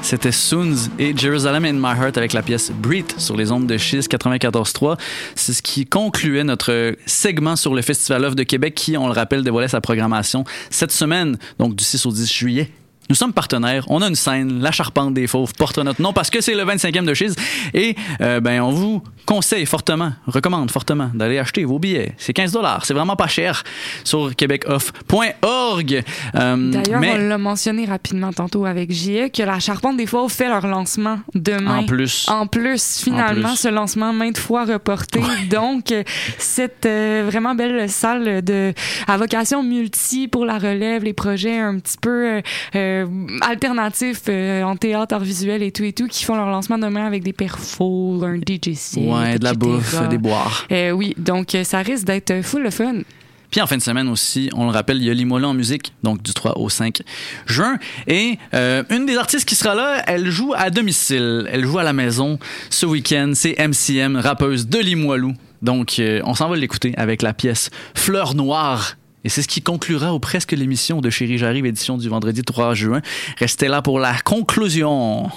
C'était Soons et Jerusalem in My Heart avec la pièce Breathe sur les ondes de Chiz 94.3. C'est ce qui concluait notre segment sur le Festival Off de Québec qui, on le rappelle, dévoilait sa programmation cette semaine, donc du 6 au 10 juillet. Nous sommes partenaires, on a une scène, la Charpente des Fauves porte notre nom parce que c'est le 25e de Chiz et on vous conseille fortement, recommande fortement d'aller acheter vos billets. C'est 15$, c'est vraiment pas cher sur québecoff.org. D'ailleurs, on l'a mentionné rapidement tantôt avec J.E. que la Charpente des Fauves fait leur lancement demain. En plus, finalement, ce lancement maintes fois reporté. Ouais. Donc, cette vraiment belle salle à vocation multi pour la relève, les projets un petit peu alternatifs en théâtre, art visuel et tout, qui font leur lancement demain avec des perfos, un DJ set, de la bouffe, des boires. Oui, donc ça risque d'être full le fun. Puis en fin de semaine aussi, on le rappelle, il y a Limoilou en musique, donc du 3 au 5 juin. Et une des artistes qui sera là, elle joue à domicile. Elle joue à la maison ce week-end. C'est MCM, rappeuse de Limoilou. Donc on s'en va l'écouter avec la pièce Fleur Noire. Et c'est ce qui conclura ou presque l'émission de Chérie J'arrive, édition du vendredi 3 juin. Restez là pour la conclusion.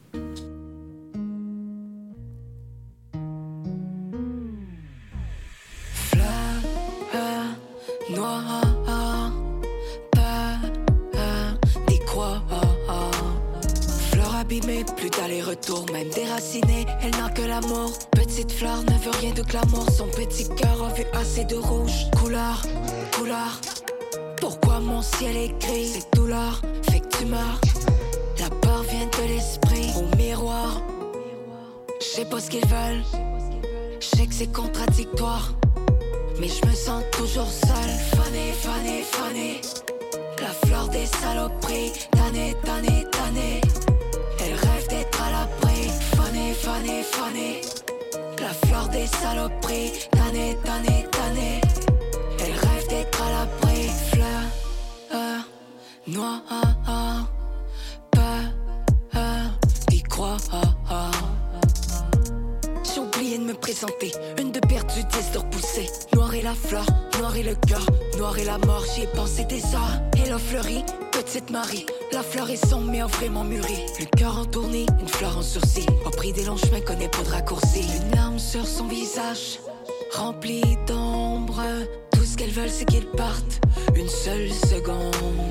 Plus d'aller-retour, même déracinée, elle n'a que l'amour. Petite fleur ne veut rien de glamour, son petit cœur a vu assez de rouge. Couleur, pourquoi mon ciel est gris? Cette douleur fait que tu meurs. La peur vient de l'esprit, au miroir. Je sais pas ce qu'ils veulent, je sais que c'est contradictoire, mais je me sens toujours seule. Fanée, la fleur des saloperies, tannée. Elle rêve d'être à l'abri. Fanée, la fleur des saloperies, tannée. Elle rêve d'être à l'abri. Fleur noire, peur d'y croire. J'ai oublié de me présenter, une de perdue, 10 de repoussée. Noir est la fleur, noir est le cœur, noir est la mort, j'y ai pensé des heures. Elle a fleuri, petite Marie, la fleur est sombre mais a vraiment mûri. Le cœur en tournée, une fleur en sursis, au prix des longs chemins connaît pas de raccourci. Une larme sur son visage, rempli d'ombre. Tout ce qu'elles veulent c'est qu'ils partent, une seule seconde.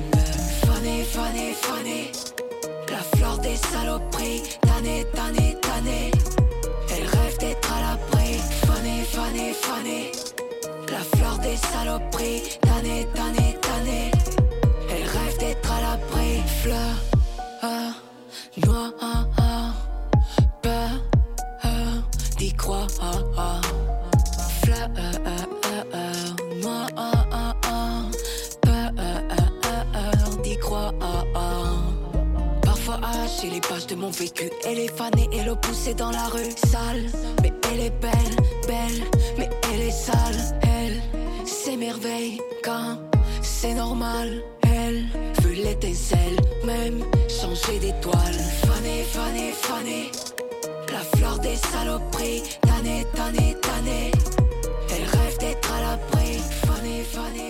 Fanée, la fleur des saloperies, tannée. Elle rêve d'être à l'abri. Fanée, la fleur des saloperies, tannée. Elle rêve d'être à l'abri. Fleur noire, peur d'y croire. Fleur noire, peur d'y croire. Parfois haché les pages de mon vécu. Elle est fanée, elle a poussé dans la rue. Sale, mais elle est belle, mais elle est sale. Elle s'émerveille quand c'est normal. Elle veut l'étincelle, même changer d'étoile. Fanée, la fleur des saloperies, tannée. Elle rêve d'être à l'abri. Fanée.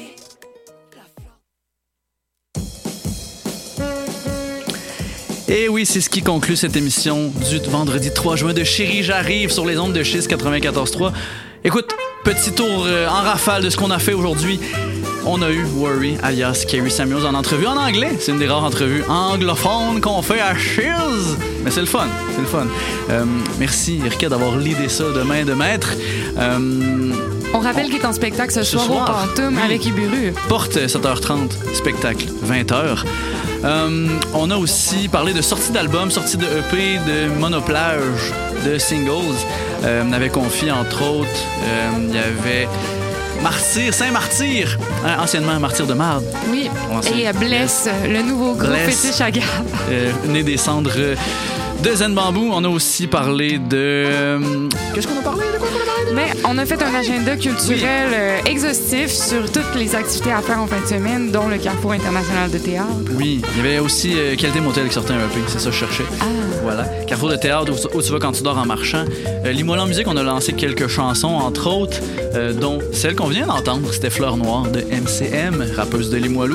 Et oui, c'est ce qui conclut cette émission du vendredi 3 juin de Chérie J'arrive sur les ondes de Chiz 94.3. Écoute, petit tour en rafale de ce qu'on a fait aujourd'hui. On a eu Worry, alias Carrie Samuels, en entrevue en anglais. C'est une des rares entrevues anglophones qu'on fait à Chiz. Mais c'est le fun. Merci, Erika, d'avoir leadé ça de main de maître. On rappelle qu'il est en spectacle ce soir au Pantoum avec Iburu. Porte 7h30, spectacle 20h. On a aussi parlé de sorties d'albums, sorties de EP, de monoplage, de singles. On avait confié, entre autres, il y avait Saint-Martyr, anciennement Martyr de Marde. Oui, et Bless, le nouveau groupe fétiche à Gap. Né des cendres de Zen Bamboo. On a aussi parlé de... Qu'est-ce qu'on a parlé? De quoi on a parlé? Mais on a fait un agenda culturel exhaustif sur toutes les activités à faire en fin de semaine, dont le Carrefour international de théâtre. Oui, il y avait aussi Qualité Motel qui sortait un EP, c'est ça que je cherchais. Voilà, Carrefour de théâtre, où tu vas quand tu dors en marchant. Limoilou en musique, on a lancé quelques chansons, entre autres, dont celle qu'on vient d'entendre, c'était Fleur Noire de MCM, rappeuse de Limoilou.